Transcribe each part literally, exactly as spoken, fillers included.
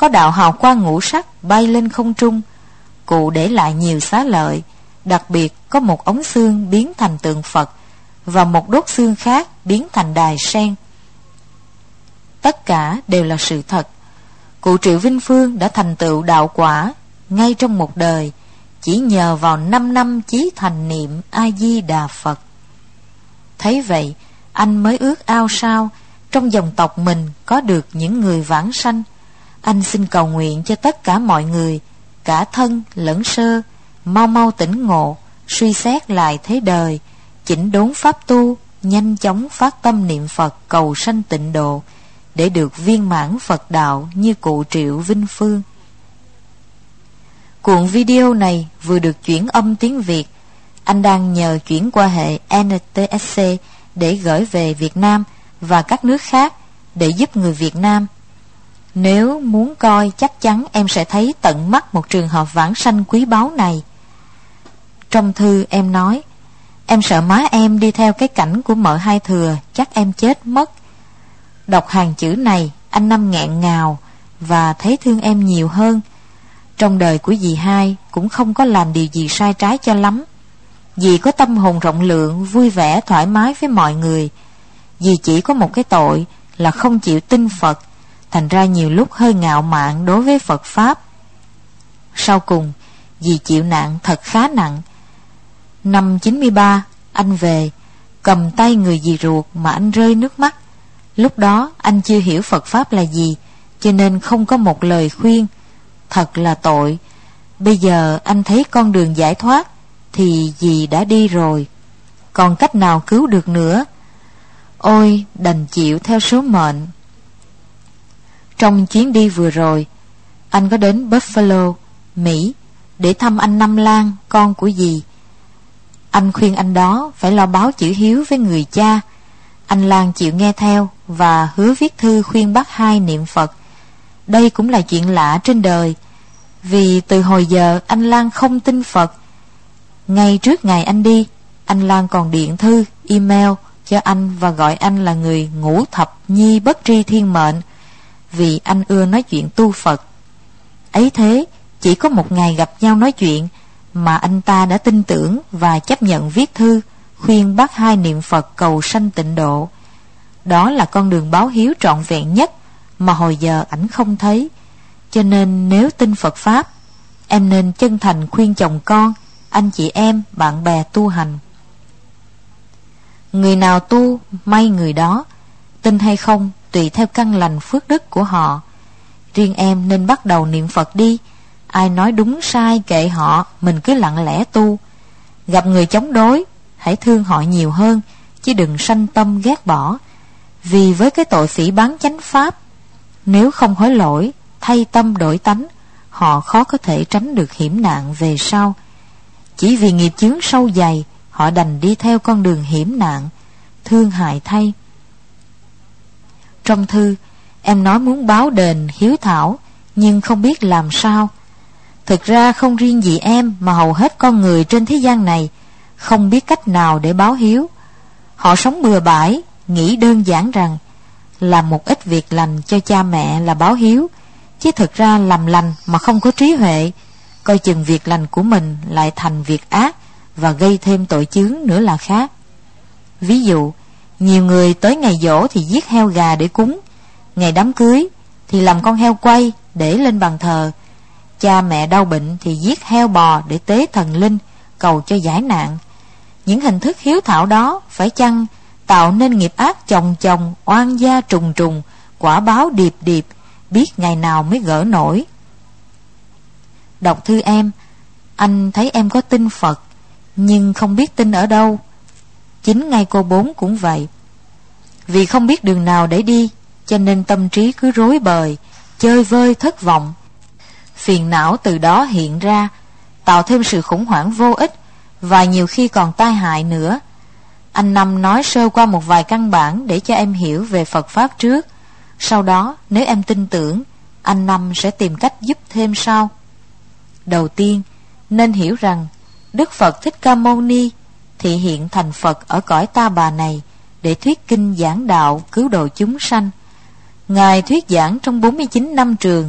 có đạo hào quang ngũ sắc bay lên không trung. Cụ để lại nhiều xá lợi, đặc biệt có một ống xương biến thành tượng Phật và một đốt xương khác biến thành đài sen. Tất cả đều là sự thật. Cụ Triệu Vinh Phương đã thành tựu đạo quả ngay trong một đời, chỉ nhờ vào năm năm chí thành niệm A Di Đà Phật. Thấy vậy, anh mới ước ao sao trong dòng tộc mình có được những người vãng sanh. Anh xin cầu nguyện cho tất cả mọi người, cả thân lẫn sơ, mau mau tỉnh ngộ, suy xét lại thế đời, chỉnh đốn pháp tu, nhanh chóng phát tâm niệm Phật cầu sanh tịnh độ, để được viên mãn Phật đạo như cụ Triệu Vinh Phương. Cuộn video này vừa được chuyển âm tiếng Việt. Anh đang nhờ chuyển qua hệ N T S C để gửi về Việt Nam và các nước khác để giúp người Việt Nam. Nếu muốn coi, chắc chắn em sẽ thấy tận mắt một trường hợp vãng sanh quý báu này. Trong thư em nói, em sợ má em đi theo cái cảnh của mợ Hai Thừa, chắc em chết mất. Đọc hàng chữ này, anh Năm nghẹn ngào và thấy thương em nhiều hơn. Trong đời của dì Hai cũng không có làm điều gì sai trái cho lắm. Dì có tâm hồn rộng lượng, vui vẻ, thoải mái với mọi người. Dì chỉ có một cái tội là không chịu tin Phật, thành ra nhiều lúc hơi ngạo mạn đối với Phật Pháp. Sau cùng, dì chịu nạn thật khá nặng. Năm chín mươi ba, anh về, cầm tay người dì ruột mà anh rơi nước mắt. Lúc đó anh chưa hiểu Phật Pháp là gì, cho nên không có một lời khuyên. Thật là tội. Bây giờ anh thấy con đường giải thoát thì dì đã đi rồi, còn cách nào cứu được nữa. Ôi, đành chịu theo số mệnh. Trong chuyến đi vừa rồi, anh có đến Buffalo, Mỹ để thăm anh Năm Lan, con của dì. Anh khuyên anh đó phải lo báo chữ hiếu với người cha. Anh Lan chịu nghe theo và hứa viết thư khuyên bác Hai niệm Phật. Đây cũng là chuyện lạ trên đời, vì từ hồi giờ anh Lan không tin Phật. Ngay trước ngày anh đi, anh Lan còn điện thư, email cho anh và gọi anh là người ngũ thập nhi bất tri thiên mệnh, vì anh ưa nói chuyện tu Phật. Ấy thế, chỉ có một ngày gặp nhau nói chuyện mà anh ta đã tin tưởng và chấp nhận viết thư khuyên bác Hai niệm Phật cầu sanh tịnh độ. Đó là con đường báo hiếu trọn vẹn nhất mà hồi giờ ảnh không thấy. Cho nên nếu tin Phật Pháp, em nên chân thành khuyên chồng con, anh chị em, bạn bè tu hành. Người nào tu, may người đó. Tin hay không tùy theo căn lành phước đức của họ. Riêng em nên bắt đầu niệm Phật đi. Ai nói đúng sai kệ họ, mình cứ lặng lẽ tu. Gặp người chống đối, hãy thương họ nhiều hơn, chứ đừng sanh tâm ghét bỏ. Vì với cái tội phỉ báng chánh pháp, nếu không hối lỗi, thay tâm đổi tánh, họ khó có thể tránh được hiểm nạn về sau. Chỉ vì nghiệp chướng sâu dày, họ đành đi theo con đường hiểm nạn, thương hại thay. Trong thư, em nói muốn báo đền hiếu thảo, nhưng không biết làm sao. Thực ra không riêng gì em mà hầu hết con người trên thế gian này không biết cách nào để báo hiếu. Họ sống bừa bãi, nghĩ đơn giản rằng làm một ít việc lành cho cha mẹ là báo hiếu, chứ thực ra làm lành mà không có trí huệ, coi chừng việc lành của mình lại thành việc ác và gây thêm tội chướng nữa là khác. Ví dụ, nhiều người tới ngày giỗ thì giết heo gà để cúng, ngày đám cưới thì làm con heo quay để lên bàn thờ, cha mẹ đau bệnh thì giết heo bò để tế thần linh, cầu cho giải nạn. Những hình thức hiếu thảo đó phải chăng tạo nên nghiệp ác chồng chồng, oan gia trùng trùng, quả báo điệp điệp, biết ngày nào mới gỡ nổi. Đọc thư em, anh thấy em có tin Phật, nhưng không biết tin ở đâu. Chính ngay cô Bốn cũng vậy. Vì không biết đường nào để đi, cho nên tâm trí cứ rối bời, chơi vơi thất vọng. Phiền não từ đó hiện ra, tạo thêm sự khủng hoảng vô ích, và nhiều khi còn tai hại nữa. Anh Năm nói sơ qua một vài căn bản để cho em hiểu về Phật Pháp trước. Sau đó, nếu em tin tưởng, anh Năm sẽ tìm cách giúp thêm sau. Đầu tiên, nên hiểu rằng Đức Phật Thích Ca Mâu Ni thị hiện thành Phật ở cõi Ta Bà này để thuyết kinh giảng đạo cứu độ chúng sanh. Ngài thuyết giảng trong bốn mươi chín năm trường,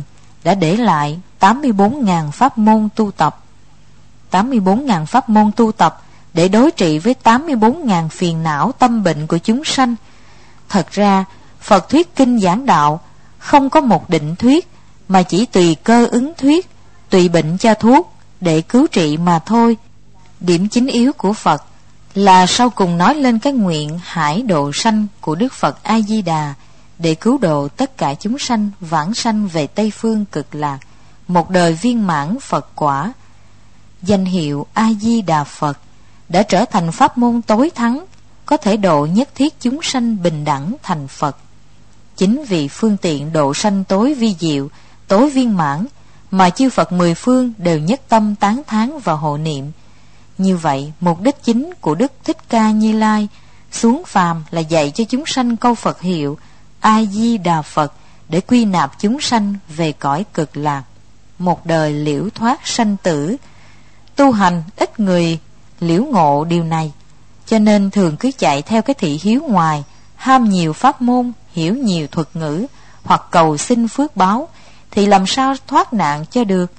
đã để lại tám mươi bốn nghìn pháp môn tu tập. tám mươi bốn nghìn pháp môn tu tập để đối trị với tám mươi bốn nghìn phiền não tâm bệnh của chúng sanh. Thật ra, Phật thuyết kinh giảng đạo không có một định thuyết, mà chỉ tùy cơ ứng thuyết, tùy bệnh cho thuốc để cứu trị mà thôi. Điểm chính yếu của Phật là sau cùng nói lên cái nguyện hải độ sanh của Đức Phật A Di Đà để cứu độ tất cả chúng sanh vãng sanh về Tây phương cực lạc, một đời viên mãn Phật quả. Danh hiệu A Di Đà Phật đã trở thành pháp môn tối thắng, có thể độ nhất thiết chúng sanh bình đẳng thành Phật. Chính vì phương tiện độ sanh tối vi diệu, tối viên mãn mà chư Phật mười phương đều nhất tâm tán thán và hộ niệm. Như vậy, mục đích chính của Đức Thích Ca Như Lai xuống phàm là dạy cho chúng sanh câu Phật hiệu A Di Đà Phật để quy nạp chúng sanh về cõi cực lạc, một đời liễu thoát sanh tử. Tu hành ít người liễu ngộ điều này, cho nên thường cứ chạy theo cái thị hiếu ngoài, ham nhiều pháp môn, hiểu nhiều thuật ngữ, hoặc cầu xin phước báo, thì làm sao thoát nạn cho được.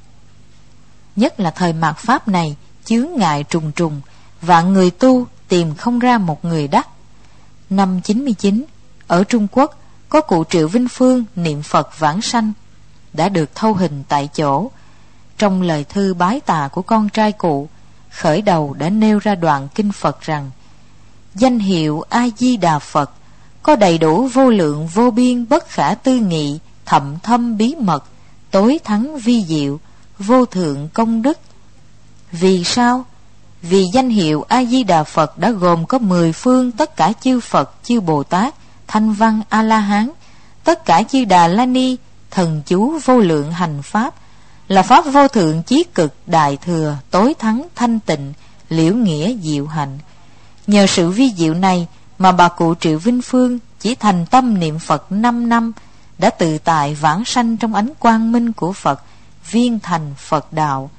Nhất là thời mạt pháp này, chướng ngại trùng trùng, và người tu tìm không ra một người đắc. Năm chín mươi chín, ở Trung Quốc có cụ Triệu Vinh Phương niệm Phật vãng sanh, đã được thâu hình tại chỗ. Trong lời thư bái tạ của con trai cụ, khởi đầu đã nêu ra đoạn kinh Phật rằng: danh hiệu A Di Đà Phật có đầy đủ vô lượng vô biên bất khả tư nghị, thậm thâm bí mật, tối thắng vi diệu, vô thượng công đức. Vì sao? Vì danh hiệu A Di Đà Phật đã gồm có mười phương tất cả chư Phật, chư Bồ Tát, Thanh Văn, A La Hán, tất cả chư Đà La Ni, thần chú vô lượng hành pháp, là pháp vô thượng chí cực, đại thừa, tối thắng, thanh tịnh, liễu nghĩa, diệu hạnh. Nhờ sự vi diệu này mà bà cụ Triệu Vinh Phương chỉ thành tâm niệm Phật năm năm đã tự tại vãng sanh trong ánh quang minh của Phật, viên thành Phật đạo.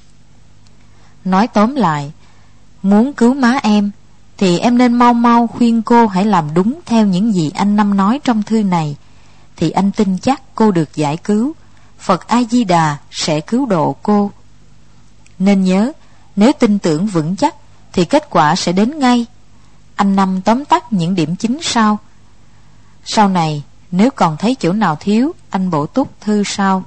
Nói tóm lại, muốn cứu má em thì em nên mau mau khuyên cô hãy làm đúng theo những gì anh Năm nói trong thư này, thì anh tin chắc cô được giải cứu. Phật A Di Đà sẽ cứu độ cô. Nên nhớ, nếu tin tưởng vững chắc thì kết quả sẽ đến ngay. Anh Năm tóm tắt những điểm chính sau. Sau này, nếu còn thấy chỗ nào thiếu, anh bổ túc thư sau.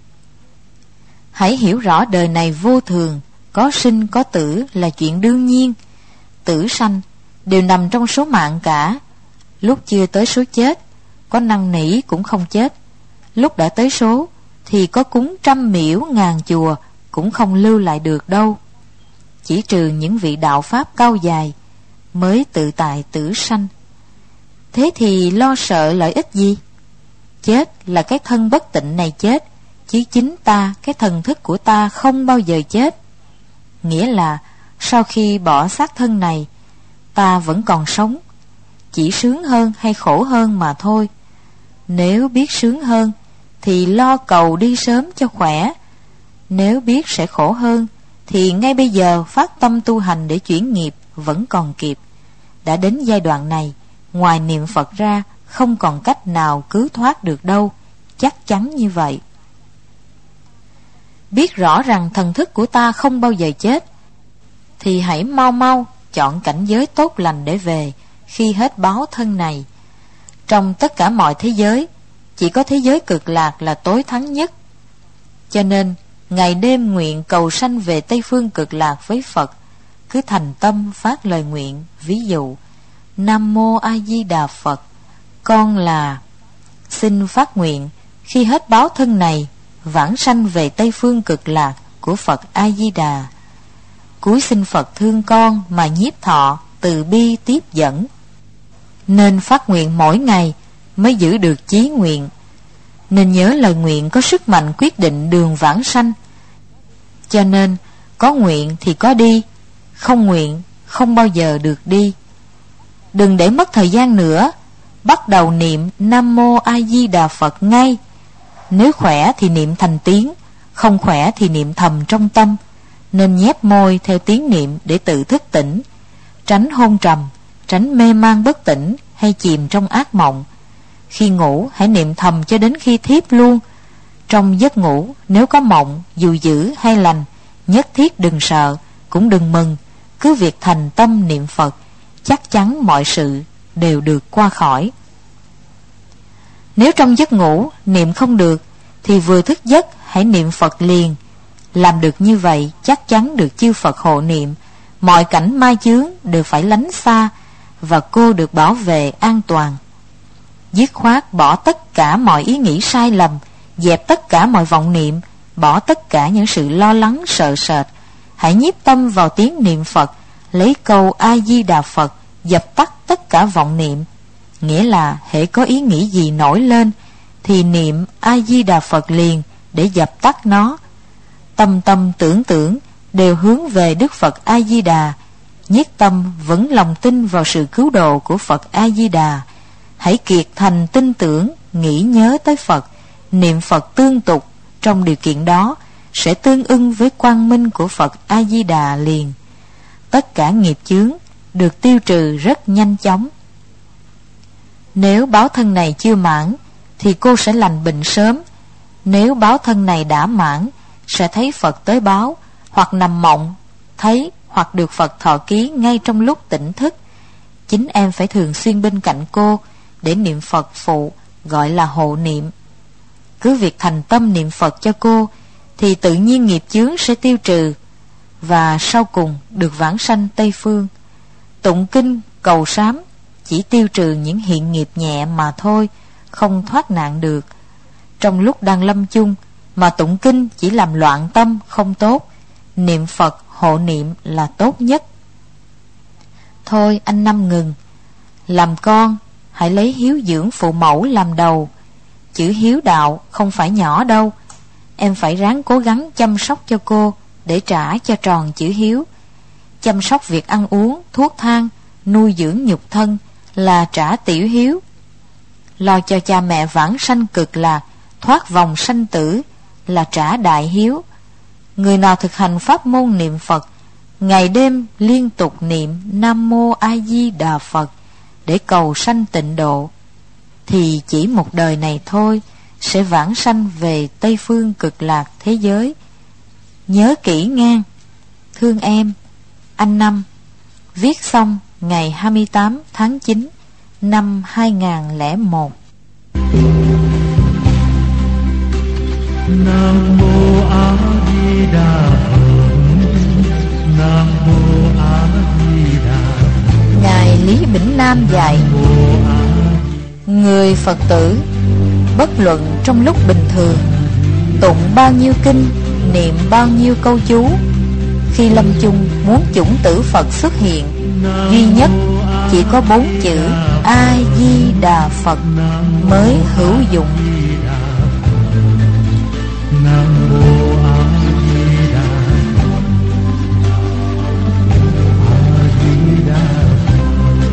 Hãy hiểu rõ đời này vô thường, có sinh có tử là chuyện đương nhiên. Tử sanh đều nằm trong số mạng cả. Lúc chưa tới số chết, có năn nỉ cũng không chết. Lúc đã tới số thì có cúng trăm miễu ngàn chùa cũng không lưu lại được đâu. Chỉ trừ những vị đạo pháp cao dài mới tự tại tử sanh. Thế thì lo sợ lợi ích gì? Chết là cái thân bất tịnh này chết, chứ chính ta, cái thần thức của ta không bao giờ chết. Nghĩa là sau khi bỏ xác thân này, ta vẫn còn sống, chỉ sướng hơn hay khổ hơn mà thôi. Nếu biết sướng hơn thì lo cầu đi sớm cho khỏe. Nếu biết sẽ khổ hơn thì ngay bây giờ phát tâm tu hành để chuyển nghiệp vẫn còn kịp. Đã đến giai đoạn này, ngoài niệm Phật ra không còn cách nào cứu thoát được đâu, chắc chắn như vậy. Biết rõ rằng thần thức của ta không bao giờ chết thì hãy mau mau chọn cảnh giới tốt lành để về khi hết báo thân này. Trong tất cả mọi thế giới, chỉ có thế giới cực lạc là tối thắng nhất. Cho nên ngày đêm nguyện cầu sanh về Tây phương cực lạc với Phật, cứ thành tâm phát lời nguyện. Ví dụ: Nam Mô A Di Đà Phật, con là xin phát nguyện khi hết báo thân này vãng sanh về Tây phương cực lạc của Phật A Di Đà. Cúi xin Phật thương con mà nhiếp thọ từ bi tiếp dẫn. Nên phát nguyện mỗi ngày mới giữ được chí nguyện. Nên nhớ lời nguyện có sức mạnh quyết định đường vãng sanh. Cho nên có nguyện thì có đi, không nguyện không bao giờ được đi. Đừng để mất thời gian nữa, bắt đầu niệm Nam Mô A Di Đà Phật ngay. Nếu khỏe thì niệm thành tiếng, không khỏe thì niệm thầm trong tâm. Nên nhép môi theo tiếng niệm để tự thức tỉnh, tránh hôn trầm, tránh mê man bất tỉnh hay chìm trong ác mộng. Khi ngủ hãy niệm thầm cho đến khi thiếp luôn. Trong giấc ngủ, nếu có mộng dù dữ hay lành, nhất thiết đừng sợ, cũng đừng mừng, cứ việc thành tâm niệm Phật, chắc chắn mọi sự đều được qua khỏi. Nếu trong giấc ngủ niệm không được, thì vừa thức giấc hãy niệm Phật liền. Làm được như vậy chắc chắn được chư Phật hộ niệm, mọi cảnh ma chướng đều phải lánh xa, và cô được bảo vệ an toàn. Dứt khoát bỏ tất cả mọi ý nghĩ sai lầm, dẹp tất cả mọi vọng niệm, bỏ tất cả những sự lo lắng sợ sệt. Hãy nhiếp tâm vào tiếng niệm Phật, lấy câu A Di Đà Phật dập tắt tất cả vọng niệm. Nghĩa là hễ có ý nghĩ gì nổi lên thì niệm A Di Đà Phật liền để dập tắt nó. Tâm tâm tưởng tưởng đều hướng về Đức Phật A Di Đà, nhiết tâm vững lòng tin vào sự cứu độ của Phật A Di Đà. Hãy kiệt thành tin tưởng, nghĩ nhớ tới Phật, niệm Phật tương tục. Trong điều kiện đó sẽ tương ưng với quang minh của Phật A Di Đà liền. Tất cả nghiệp chướng được tiêu trừ rất nhanh chóng. Nếu báo thân này chưa mãn thì cô sẽ lành bệnh sớm. Nếu báo thân này đã mãn, sẽ thấy Phật tới báo, hoặc nằm mộng thấy, hoặc được Phật thọ ký ngay trong lúc tỉnh thức. Chính em phải thường xuyên bên cạnh cô để niệm Phật phụ, gọi là hộ niệm. Cứ việc thành tâm niệm Phật cho cô thì tự nhiên nghiệp chướng sẽ tiêu trừ, và sau cùng được vãng sanh Tây Phương. Tụng kinh cầu sám chỉ tiêu trừ những hiện nghiệp nhẹ mà thôi, không thoát nạn được. Trong lúc đang lâm chung mà tụng kinh chỉ làm loạn tâm không tốt, niệm Phật hộ niệm là tốt nhất. Thôi anh Năm ngừng. Làm con hãy lấy hiếu dưỡng phụ mẫu làm đầu. Chữ hiếu đạo không phải nhỏ đâu. Em phải ráng cố gắng chăm sóc cho cô để trả cho tròn chữ hiếu. Chăm sóc việc ăn uống, thuốc thang, nuôi dưỡng nhục thân là trả tiểu hiếu. Lo cho cha mẹ vãng sanh cực lạc, thoát vòng sanh tử là trả đại hiếu. Người nào thực hành pháp môn niệm Phật, ngày đêm liên tục niệm Nam Mô A Di Đà Phật để cầu sanh tịnh độ, thì chỉ một đời này thôi sẽ vãng sanh về Tây Phương cực lạc thế giới. Nhớ kỹ ngang. Thương em, anh Năm. Viết xong ngày hai mươi tám tháng chín năm hai nghìn lẻ một. Nam Mô A Di Đà Phật. Nam Mô A Di Đà Phật. Ngài Lý Bỉnh Nam dạy: người Phật tử bất luận trong lúc bình thường tụng bao nhiêu kinh, niệm bao nhiêu câu chú, khi lâm chung muốn chủng tử Phật xuất hiện, duy nhất chỉ có bốn chữ A Di Đà Phật mới hữu dụng. Nam Mô A Di Đà Phật. A Di Đà Phật.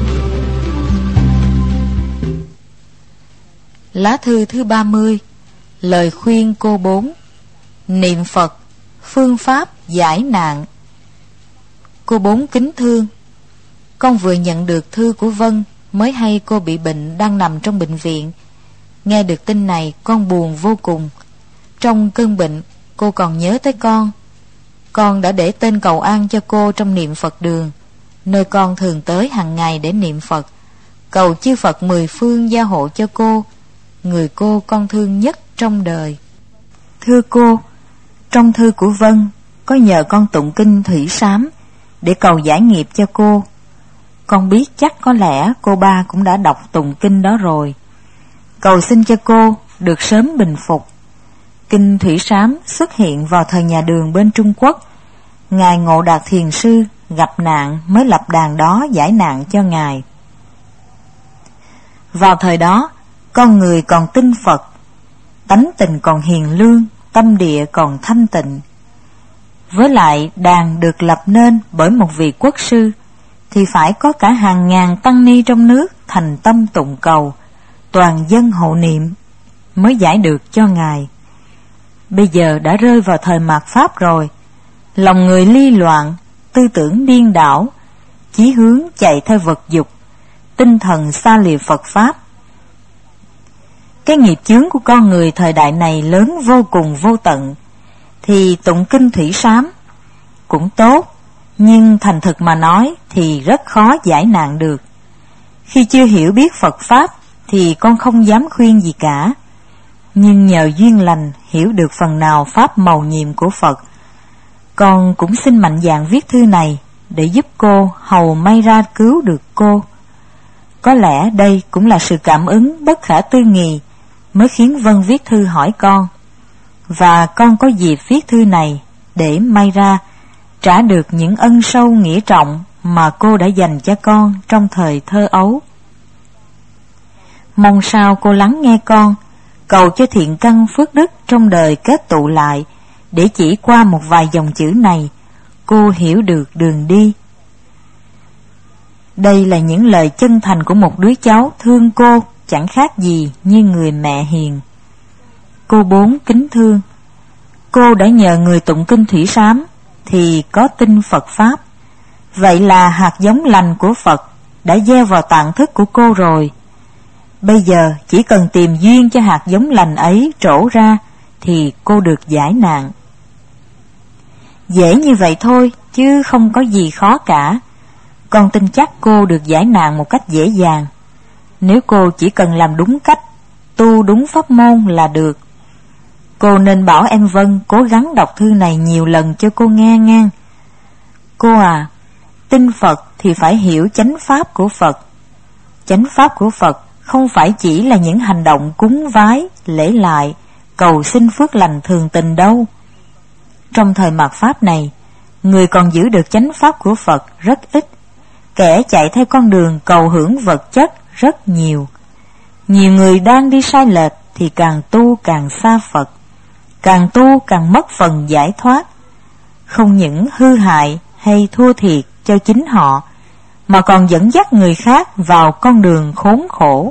Lá thư thứ ba mươi. Lời khuyên cô bốn. Niệm Phật, phương pháp giải nạn. Cô bốn kính thương, con vừa nhận được thư của Vân, mới hay cô bị bệnh đang nằm trong bệnh viện. Nghe được tin này con buồn vô cùng. Trong cơn bệnh cô còn nhớ tới con. Con đã để tên cầu an cho cô trong niệm Phật đường, nơi con thường tới hàng ngày để niệm Phật, cầu chư Phật mười phương gia hộ cho cô, người cô con thương nhất trong đời. Thưa cô, trong thư của Vân có nhờ con tụng kinh Thủy Sám để cầu giải nghiệp cho cô. Con biết chắc có lẽ cô ba cũng đã đọc tụng kinh đó rồi. Cầu xin cho cô được sớm bình phục. Kinh Thủy Sám xuất hiện vào thời nhà Đường bên Trung Quốc. Ngài Ngộ Đạt Thiền Sư gặp nạn mới lập đàn đó giải nạn cho Ngài. Vào thời đó, con người còn tin Phật, tánh tình còn hiền lương, tâm địa còn thanh tịnh. Với lại đàn được lập nên bởi một vị quốc sư, thì phải có cả hàng ngàn tăng ni trong nước thành tâm tụng cầu, toàn dân hộ niệm mới giải được cho Ngài. Bây giờ đã rơi vào thời mạt Pháp rồi, lòng người ly loạn, tư tưởng điên đảo, chí hướng chạy theo vật dục, tinh thần xa lìa Phật Pháp. cái nghiệp chướng của con người thời đại này lớn vô cùng vô tận, thì tụng kinh thủy sám cũng tốt, nhưng thành thực mà nói thì rất khó giải nạn được. Khi chưa hiểu biết Phật Pháp thì con không dám khuyên gì cả, nhưng nhờ duyên lành hiểu được phần nào Pháp mầu nhiệm của Phật, con cũng xin mạnh dạn viết thư này để giúp cô hầu may ra cứu được cô. Có lẽ đây cũng là sự cảm ứng bất khả tư nghì mới khiến Vân viết thư hỏi con, và con có dịp viết thư này để may ra trả được những ân sâu nghĩa trọng mà cô đã dành cho con trong thời thơ ấu. Mong sao cô lắng nghe con, cầu cho thiện căn phước đức trong đời kết tụ lại, để chỉ qua một vài dòng chữ này cô hiểu được đường đi. Đây là những lời chân thành của một đứa cháu thương cô chẳng khác gì như người mẹ hiền. Cô Bốn kính thương, cô đã nhờ người tụng kinh thủy sám thì có tin Phật Pháp. Vậy là hạt giống lành của Phật đã gieo vào tạng thức của cô rồi. Bây giờ chỉ cần tìm duyên cho hạt giống lành ấy trổ ra thì cô được giải nạn. Dễ như vậy thôi, chứ không có gì khó cả. Con tin chắc cô được giải nạn một cách dễ dàng, nếu cô chỉ cần làm đúng cách, tu đúng pháp môn là được. Cô nên bảo em Vân cố gắng đọc thư này nhiều lần cho cô nghe ngang. Cô à, tin Phật thì phải hiểu chánh pháp của Phật. Chánh pháp của Phật không phải chỉ là những hành động cúng vái, lễ lại, cầu xin phước lành thường tình đâu. Trong thời mạt Pháp này, người còn giữ được chánh pháp của Phật rất ít, kẻ chạy theo con đường cầu hưởng vật chất rất nhiều. Nhiều người đang đi sai lệch thì càng tu càng xa Phật, càng tu càng mất phần giải thoát, không những hư hại hay thua thiệt cho chính họ, mà còn dẫn dắt người khác vào con đường khốn khổ.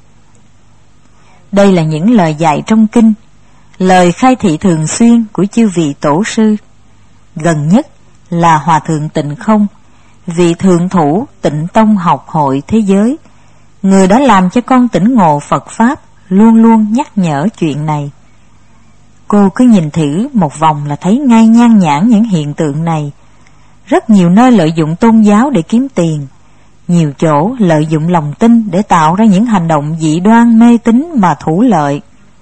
Đây là những lời dạy trong kinh, lời khai thị thường xuyên của chư vị tổ sư. Gần nhất là Hòa thượng Tịnh Không, vị thượng thủ Tịnh Tông học hội thế giới, người đã làm cho con tỉnh ngộ Phật Pháp, luôn luôn nhắc nhở chuyện này. Cô cứ nhìn thử một vòng là thấy ngay nhan nhản những hiện tượng này. Rất nhiều nơi lợi dụng tôn giáo để kiếm tiền, nhiều chỗ lợi dụng lòng tin để tạo ra những hành động dị đoan mê tín mà thủ lợi.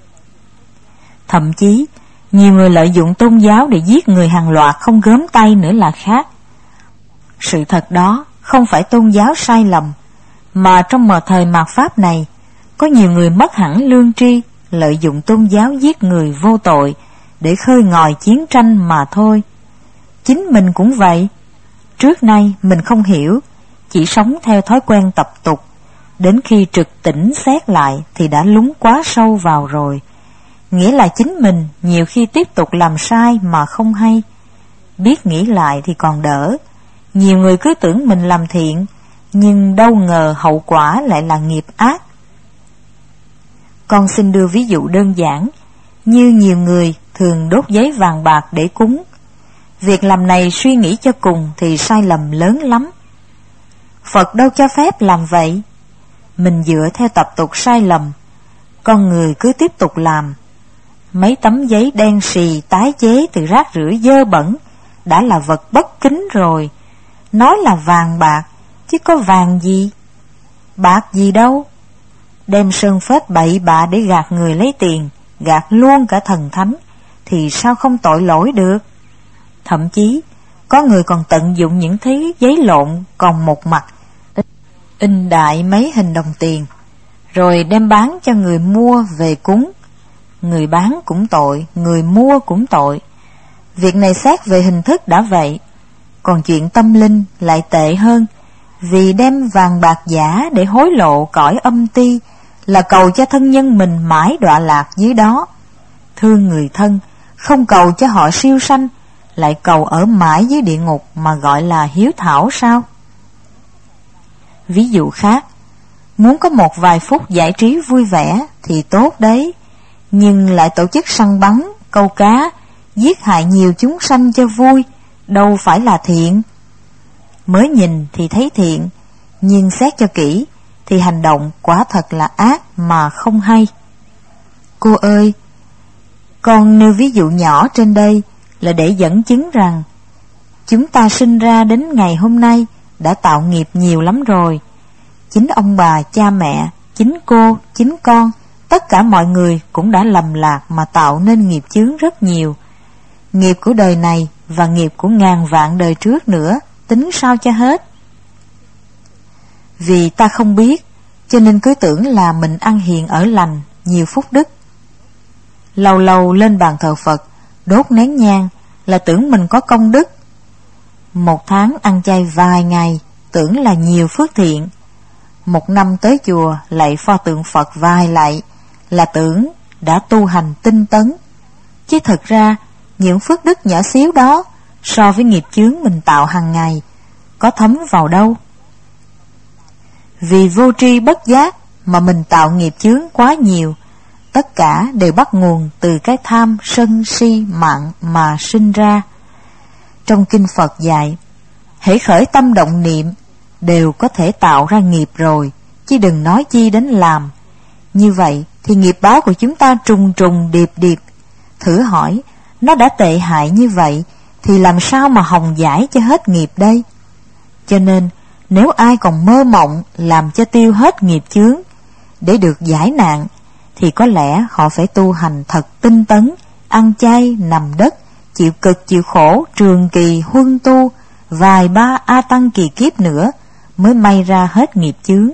Thậm chí nhiều người lợi dụng tôn giáo để giết người hàng loạt không gớm tay nữa là khác. Sự thật đó không phải tôn giáo sai lầm, mà trong mờ thời mạt Pháp này, có nhiều người mất hẳn lương tri, lợi dụng tôn giáo giết người vô tội để khơi ngòi chiến tranh mà thôi. Chính mình cũng vậy. Trước nay mình không hiểu, chỉ sống theo thói quen tập tục, đến khi trực tỉnh xét lại thì đã lún quá sâu vào rồi. Nghĩa là chính mình nhiều khi tiếp tục làm sai mà không hay. Biết nghĩ lại thì còn đỡ. Nhiều người cứ tưởng mình làm thiện, nhưng đâu ngờ hậu quả lại là nghiệp ác. Con xin đưa ví dụ đơn giản, như nhiều người thường đốt giấy vàng bạc để cúng. Việc làm này suy nghĩ cho cùng thì sai lầm lớn lắm. Phật đâu cho phép làm vậy. Mình dựa theo tập tục sai lầm, con người cứ tiếp tục làm. Mấy tấm giấy đen xì tái chế từ rác rưởi dơ bẩn đã là vật bất kính rồi. Nói là vàng bạc, chứ có vàng gì, bạc gì đâu. Đem sơn phết bậy bạ để gạt người lấy tiền, gạt luôn cả thần thánh, thì sao không tội lỗi được. Thậm chí có người còn tận dụng những thứ giấy lộn còn một mặt, in đại mấy hình đồng tiền, rồi đem bán cho người mua về cúng. Người bán cũng tội, người mua cũng tội. Việc này xét về hình thức đã vậy, còn chuyện tâm linh lại tệ hơn, vì đem vàng bạc giả để hối lộ cõi âm ti, là cầu cho thân nhân mình mãi đọa lạc dưới đó. Thương người thân, không cầu cho họ siêu sanh, lại cầu ở mãi dưới địa ngục mà gọi là hiếu thảo sao? Ví dụ khác, muốn có một vài phút giải trí vui vẻ thì tốt đấy, nhưng lại tổ chức săn bắn, câu cá, giết hại nhiều chúng sanh cho vui, đâu phải là thiện. Mới nhìn thì thấy thiện, nhưng xét cho kỹ thì hành động quả thật là ác mà không hay. Cô ơi, con nêu ví dụ nhỏ trên đây là để dẫn chứng rằng chúng ta sinh ra đến ngày hôm nay đã tạo nghiệp nhiều lắm rồi. Chính ông bà, cha mẹ, chính cô, chính con, tất cả mọi người cũng đã lầm lạc mà tạo nên nghiệp chướng rất nhiều. Nghiệp của đời này và nghiệp của ngàn vạn đời trước nữa, tính sao cho hết. Vì ta không biết, cho nên cứ tưởng là mình ăn hiền ở lành, nhiều phúc đức. Lâu lâu lên bàn thờ Phật, đốt nén nhang là tưởng mình có công đức. Một tháng ăn chay vài ngày, tưởng là nhiều phước thiện. Một năm tới chùa lạy pho tượng Phật vài lạy, là tưởng đã tu hành tinh tấn. Chứ thật ra, những phước đức nhỏ xíu đó, so với nghiệp chướng mình tạo hàng ngày, có thấm vào đâu. Vì vô tri bất giác mà mình tạo nghiệp chướng quá nhiều, tất cả đều bắt nguồn từ cái tham sân si mạng mà sinh ra. Trong kinh Phật dạy, hễ khởi tâm động niệm đều có thể tạo ra nghiệp rồi, chứ đừng nói chi đến làm. Như vậy thì nghiệp báo của chúng ta trùng trùng điệp điệp. Thử hỏi, nó đã tệ hại như vậy thì làm sao mà hồng giải cho hết nghiệp đây? Cho nên nếu ai còn mơ mộng làm cho tiêu hết nghiệp chướng để được giải nạn, thì có lẽ họ phải tu hành thật tinh tấn, ăn chay, nằm đất, chịu cực chịu khổ, trường kỳ huân tu vài ba a tăng kỳ kiếp nữa mới may ra hết nghiệp chướng.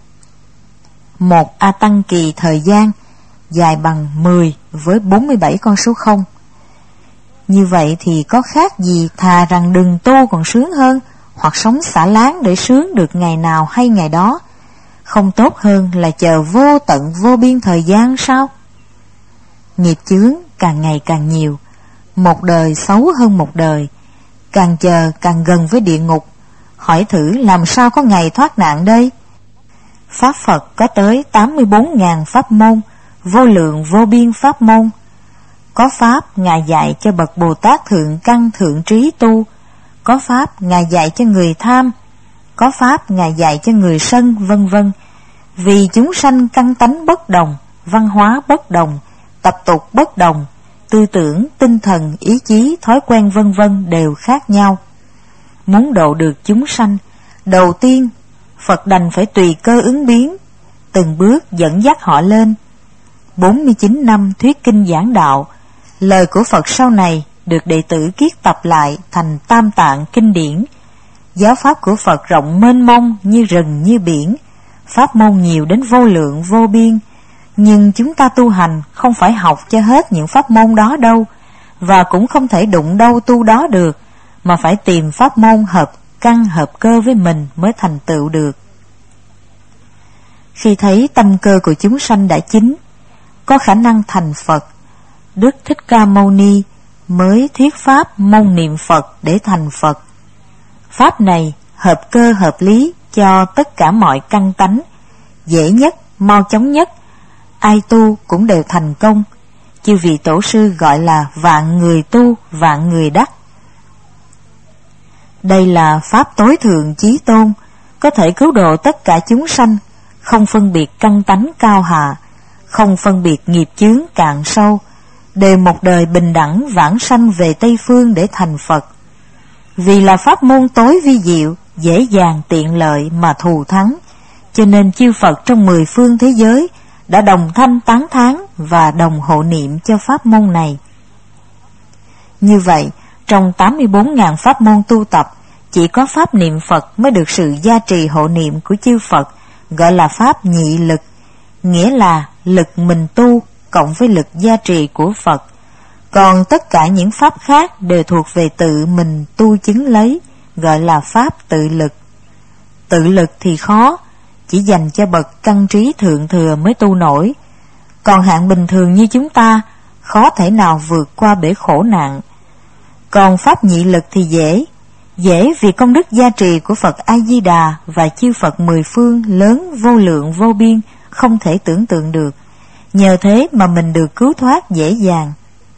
Một a tăng kỳ thời gian dài bằng mười với bốn mươi bảy con số không. Như vậy thì có khác gì thà rằng đừng tu còn sướng hơn, hoặc sống xả láng để sướng được ngày nào hay ngày đó. Không tốt hơn là chờ vô tận vô biên thời gian sao? Nghiệp chướng càng ngày càng nhiều, một đời xấu hơn một đời, càng chờ càng gần với địa ngục. Hỏi thử làm sao có ngày thoát nạn đây? Pháp Phật có tới tám mươi bốn nghìn pháp môn, vô lượng vô biên pháp môn. Có pháp Ngài dạy cho bậc Bồ Tát thượng căn thượng trí tu, có pháp Ngài dạy cho người tham, có pháp Ngài dạy cho người sân, vân vân. Vì chúng sanh căn tánh bất đồng, văn hóa bất đồng, tập tục bất đồng, tư tưởng, tinh thần, ý chí, thói quen vân vân đều khác nhau. Muốn độ được chúng sanh, đầu tiên Phật đành phải tùy cơ ứng biến, từng bước dẫn dắt họ lên. bốn mươi chín năm thuyết kinh giảng đạo, lời của Phật sau này được đệ tử kiết tập lại thành Tam Tạng kinh điển. Giáo pháp của Phật rộng mênh mông như rừng như biển, pháp môn nhiều đến vô lượng vô biên. Nhưng chúng ta tu hành không phải học cho hết những pháp môn đó đâu, và cũng không thể đụng đâu tu đó được, mà phải tìm pháp môn hợp căn hợp cơ với mình mới thành tựu được. Khi thấy tâm cơ của chúng sanh đã chín, có khả năng thành Phật, Đức Thích Ca Mâu Ni mới thuyết pháp môn niệm Phật để thành Phật. Pháp này hợp cơ hợp lý cho tất cả mọi căn tánh, dễ nhất, mau chóng nhất, ai tu cũng đều thành công. Chư vị tổ sư gọi là vạn người tu, vạn người đắc. Đây là pháp tối thượng chí tôn, có thể cứu độ tất cả chúng sanh, không phân biệt căn tánh cao hạ, không phân biệt nghiệp chướng cạn sâu, đều một đời bình đẳng vãng sanh về Tây Phương để thành Phật. Vì là pháp môn tối vi diệu, dễ dàng tiện lợi mà thù thắng, cho nên chư Phật trong mười phương thế giới đã đồng thanh tán thán và đồng hộ niệm cho pháp môn này. Như vậy, trong tám mươi bốn nghìn pháp môn tu tập, chỉ có pháp niệm Phật mới được sự gia trì hộ niệm của chư Phật, gọi là pháp nhị lực, nghĩa là lực mình tu cộng với lực gia trì của Phật. Còn tất cả những pháp khác đều thuộc về tự mình tu chứng lấy, gọi là pháp tự lực. Tự lực thì khó, chỉ dành cho bậc căn trí thượng thừa mới tu nổi. Còn hạng bình thường như chúng ta, khó thể nào vượt qua bể khổ nạn. Còn pháp nhị lực thì dễ, dễ vì công đức gia trì của Phật A-di-đà và chư Phật mười phương lớn vô lượng vô biên, không thể tưởng tượng được. Nhờ thế mà mình được cứu thoát dễ dàng.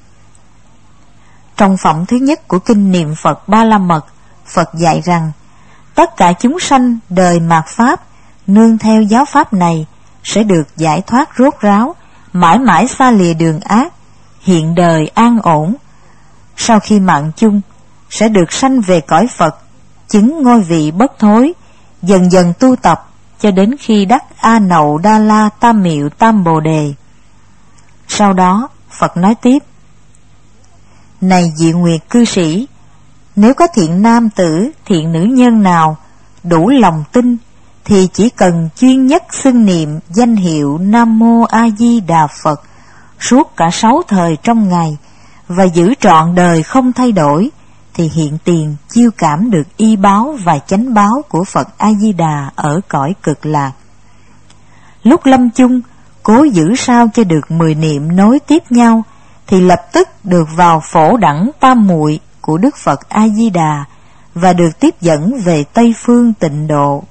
Trong phẩm thứ nhất của kinh niệm Phật Ba La Mật, Phật dạy rằng tất cả chúng sanh đời mạt pháp nương theo giáo pháp này sẽ được giải thoát rốt ráo, mãi mãi xa lìa đường ác, hiện đời an ổn. Sau khi mạng chung, sẽ được sanh về cõi Phật, chứng ngôi vị bất thối, dần dần tu tập cho đến khi đắc A Nậu Đa La Tam Miệu Tam Bồ Đề. Sau đó Phật nói tiếp: Này Diệu Nguyệt cư sĩ, nếu có thiện nam tử, thiện nữ nhân nào đủ lòng tin, thì chỉ cần chuyên nhất xưng niệm danh hiệu Nam Mô A Di Đà Phật suốt cả sáu thời trong ngày, và giữ trọn đời không thay đổi, thì hiện tiền chiêu cảm được y báo và chánh báo của Phật A Di Đà ở cõi Cực Lạc. Lúc lâm chung, cố giữ sao cho được mười niệm nối tiếp nhau, thì lập tức được vào phổ đẳng tam muội của Đức Phật A Di Đà và được tiếp dẫn về Tây phương Tịnh Độ.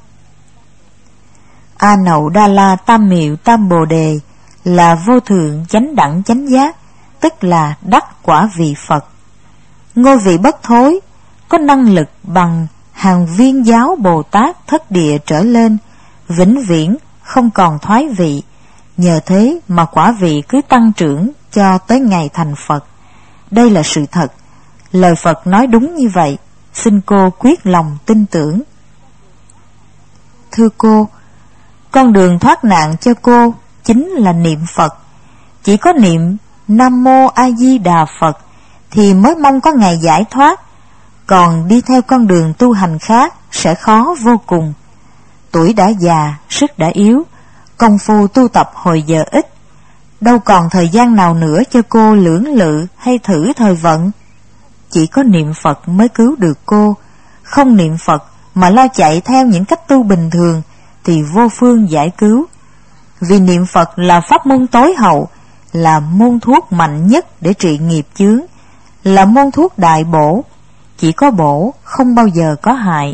A Nậu Đa La Tam Miệu Tam Bồ Đề là vô thượng chánh đẳng chánh giác, tức là đắc quả vị Phật. Ngôi vị bất thối, có năng lực bằng hàng viên giáo Bồ Tát thất địa trở lên, vĩnh viễn không còn thoái vị. Nhờ thế mà quả vị cứ tăng trưởng cho tới ngày thành Phật. Đây là sự thật. Lời Phật nói đúng như vậy, xin cô quyết lòng tin tưởng. Thưa cô, con đường thoát nạn cho cô chính là niệm Phật. Chỉ có niệm Nam Mô A Di Đà Phật thì mới mong có ngày giải thoát, còn đi theo con đường tu hành khác sẽ khó vô cùng. Tuổi đã già, sức đã yếu, công phu tu tập hồi giờ ít, đâu còn thời gian nào nữa cho cô lưỡng lự hay thử thời vận. Chỉ có niệm Phật mới cứu được cô. Không niệm Phật mà lo chạy theo những cách tu bình thường thì vô phương giải cứu. Vì niệm Phật là pháp môn tối hậu, là môn thuốc mạnh nhất để trị nghiệp chướng, là môn thuốc đại bổ, chỉ có bổ không bao giờ có hại.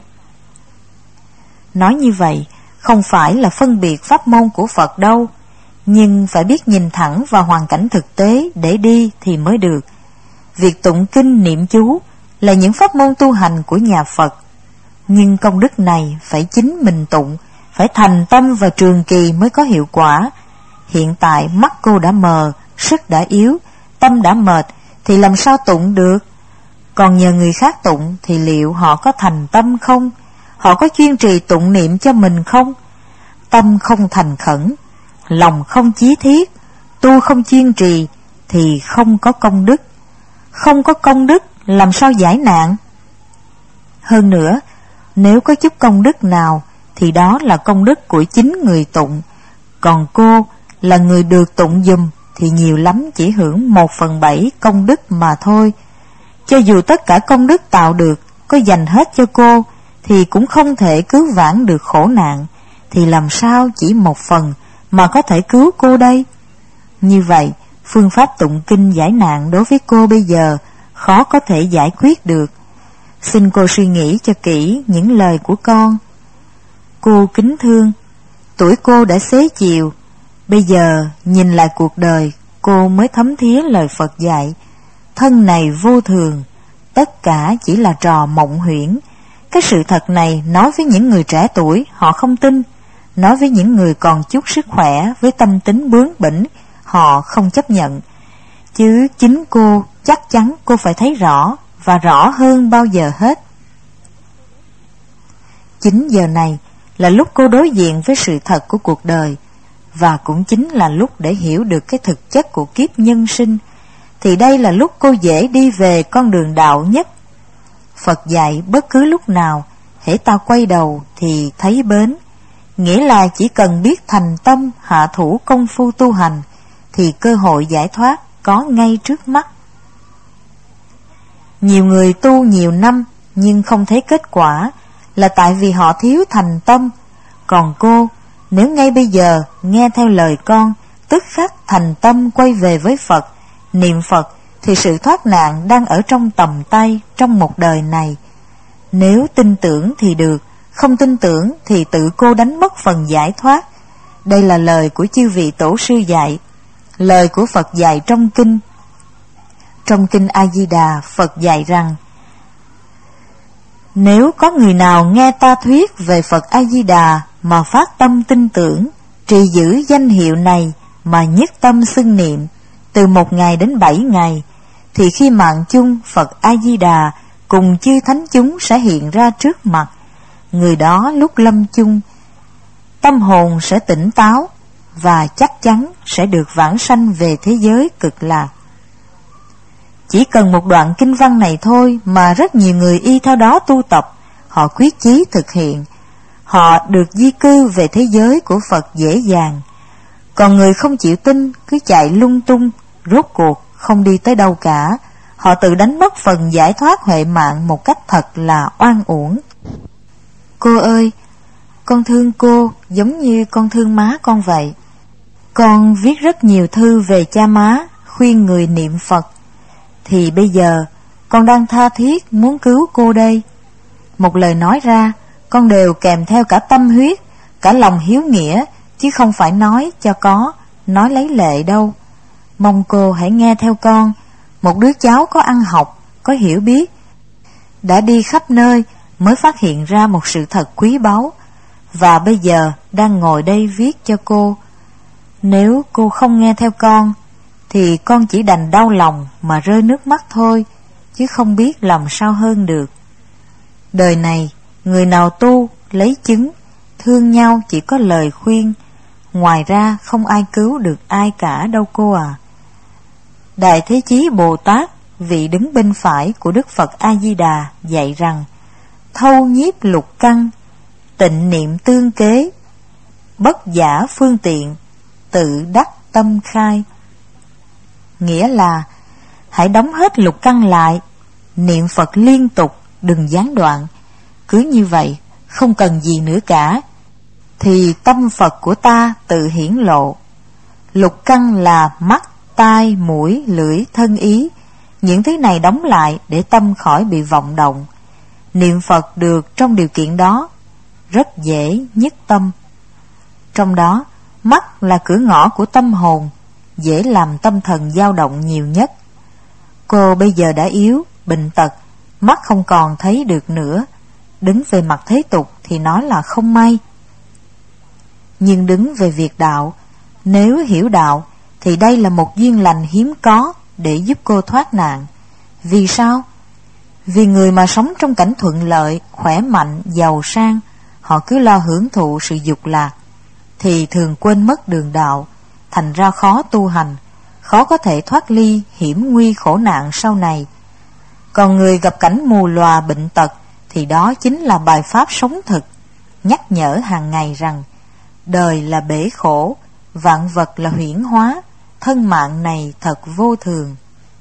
Nói như vậy không phải là phân biệt pháp môn của Phật đâu, nhưng phải biết nhìn thẳng vào hoàn cảnh thực tế để đi thì mới được. Việc tụng kinh niệm chú là những pháp môn tu hành của nhà Phật, nhưng công đức này phải chính mình tụng, phải thành tâm và trường kỳ mới có hiệu quả. Hiện tại mắt cô đã mờ, sức đã yếu, tâm đã mệt, thì làm sao tụng được? Còn nhờ người khác tụng thì liệu họ có thành tâm không? Họ có chuyên trì tụng niệm cho mình không? Tâm không thành khẩn, lòng không chí thiết, tu không chuyên trì thì không có công đức. Không có công đức làm sao giải nạn? Hơn nữa, nếu có chút công đức nào thì đó là công đức của chính người tụng, còn cô là người được tụng giùm thì nhiều lắm chỉ hưởng một phần bảy công đức mà thôi. Cho dù tất cả công đức tạo được có dành hết cho cô thì cũng không thể cứu vãn được khổ nạn, thì làm sao chỉ một phần mà có thể cứu cô đây? Như vậy, phương pháp tụng kinh giải nạn đối với cô bây giờ khó có thể giải quyết được. Xin cô suy nghĩ cho kỹ những lời của con. Cô kính thương, tuổi cô đã xế chiều, bây giờ nhìn lại cuộc đời, cô mới thấm thía lời Phật dạy. Thân này vô thường, tất cả chỉ là trò mộng huyễn. Cái sự thật này nói với những người trẻ tuổi, họ không tin. Nói với những người còn chút sức khỏe, với tâm tính bướng bỉnh, họ không chấp nhận. Chứ chính cô, chắc chắn cô phải thấy rõ, và rõ hơn bao giờ hết. Chính giờ này là lúc cô đối diện với sự thật của cuộc đời, và cũng chính là lúc để hiểu được cái thực chất của kiếp nhân sinh. Thì đây là lúc cô dễ đi về con đường đạo nhất. Phật dạy bất cứ lúc nào, hễ ta quay đầu thì thấy bến. Nghĩa là chỉ cần biết thành tâm hạ thủ công phu tu hành, thì cơ hội giải thoát có ngay trước mắt. Nhiều người tu nhiều năm nhưng không thấy kết quả là tại vì họ thiếu thành tâm. Còn cô, nếu ngay bây giờ nghe theo lời con, tức khắc thành tâm quay về với Phật, niệm Phật, thì sự thoát nạn đang ở trong tầm tay trong một đời này. Nếu tin tưởng thì được, không tin tưởng thì tự cô đánh mất phần giải thoát. Đây là lời của chư vị tổ sư dạy, lời của Phật dạy trong kinh. Trong kinh A Di Đà, Phật dạy rằng: nếu có người nào nghe ta thuyết về Phật A Di Đà mà phát tâm tin tưởng, trì giữ danh hiệu này mà nhất tâm xưng niệm từ một ngày đến bảy ngày, thì khi mạng chung Phật A Di Đà cùng chư thánh chúng sẽ hiện ra trước mặt. Người đó lúc lâm chung, tâm hồn sẽ tỉnh táo và chắc chắn sẽ được vãng sanh về thế giới cực lạc. Chỉ cần một đoạn kinh văn này thôi mà rất nhiều người y theo đó tu tập, họ quyết chí thực hiện, họ được di cư về thế giới của Phật dễ dàng. Còn người không chịu tin, cứ chạy lung tung, rốt cuộc không đi tới đâu cả, họ tự đánh mất phần giải thoát huệ mạng một cách thật là oan uổng. Cô ơi, con thương cô giống như con thương má con vậy. Con viết rất nhiều thư về cha má, khuyên người niệm Phật. Thì bây giờ con đang tha thiết muốn cứu cô đây. Một lời nói ra, con đều kèm theo cả tâm huyết, cả lòng hiếu nghĩa, chứ không phải nói cho có, nói lấy lệ đâu. Mong cô hãy nghe theo con, một đứa cháu có ăn học, có hiểu biết, đã đi khắp nơi mới phát hiện ra một sự thật quý báu, và bây giờ đang ngồi đây viết cho cô. Nếu cô không nghe theo con, thì con chỉ đành đau lòng mà rơi nước mắt thôi, chứ không biết làm sao hơn được. Đời này, người nào tu, lấy chứng, thương nhau chỉ có lời khuyên, ngoài ra không ai cứu được ai cả đâu cô à. Đại Thế Chí Bồ Tát, vị đứng bên phải của Đức Phật A Di Đà, dạy rằng: thâu nhiếp lục căn, tịnh niệm tương kế, bất giả phương tiện, tự đắc tâm khai. Nghĩa là hãy đóng hết lục căn lại, niệm Phật liên tục, đừng gián đoạn. Cứ như vậy, không cần gì nữa cả, thì tâm Phật của ta tự hiển lộ. Lục căn là mắt, tai, mũi, lưỡi, thân ý. Những thứ này đóng lại để tâm khỏi bị vọng động. Niệm Phật được trong điều kiện đó rất dễ nhất tâm. Trong đó, mắt là cửa ngõ của tâm hồn, dễ làm tâm thần dao động nhiều nhất. Cô bây giờ đã yếu, bệnh tật, mắt không còn thấy được nữa. Đứng về mặt thế tục thì nói là không may. Nhưng đứng về việc đạo, nếu hiểu đạo, thì đây là một duyên lành hiếm có để giúp cô thoát nạn. Vì sao? Vì người mà sống trong cảnh thuận lợi, khỏe mạnh, giàu sang, họ cứ lo hưởng thụ sự dục lạc, thì thường quên mất đường đạo, thành ra khó tu hành, khó có thể thoát ly hiểm nguy khổ nạn sau này. Còn người gặp cảnh mù lòa bệnh tật, thì đó chính là bài pháp sống thực, nhắc nhở hàng ngày rằng đời là bể khổ, vạn vật là huyễn hóa, thân mạng này thật vô thường.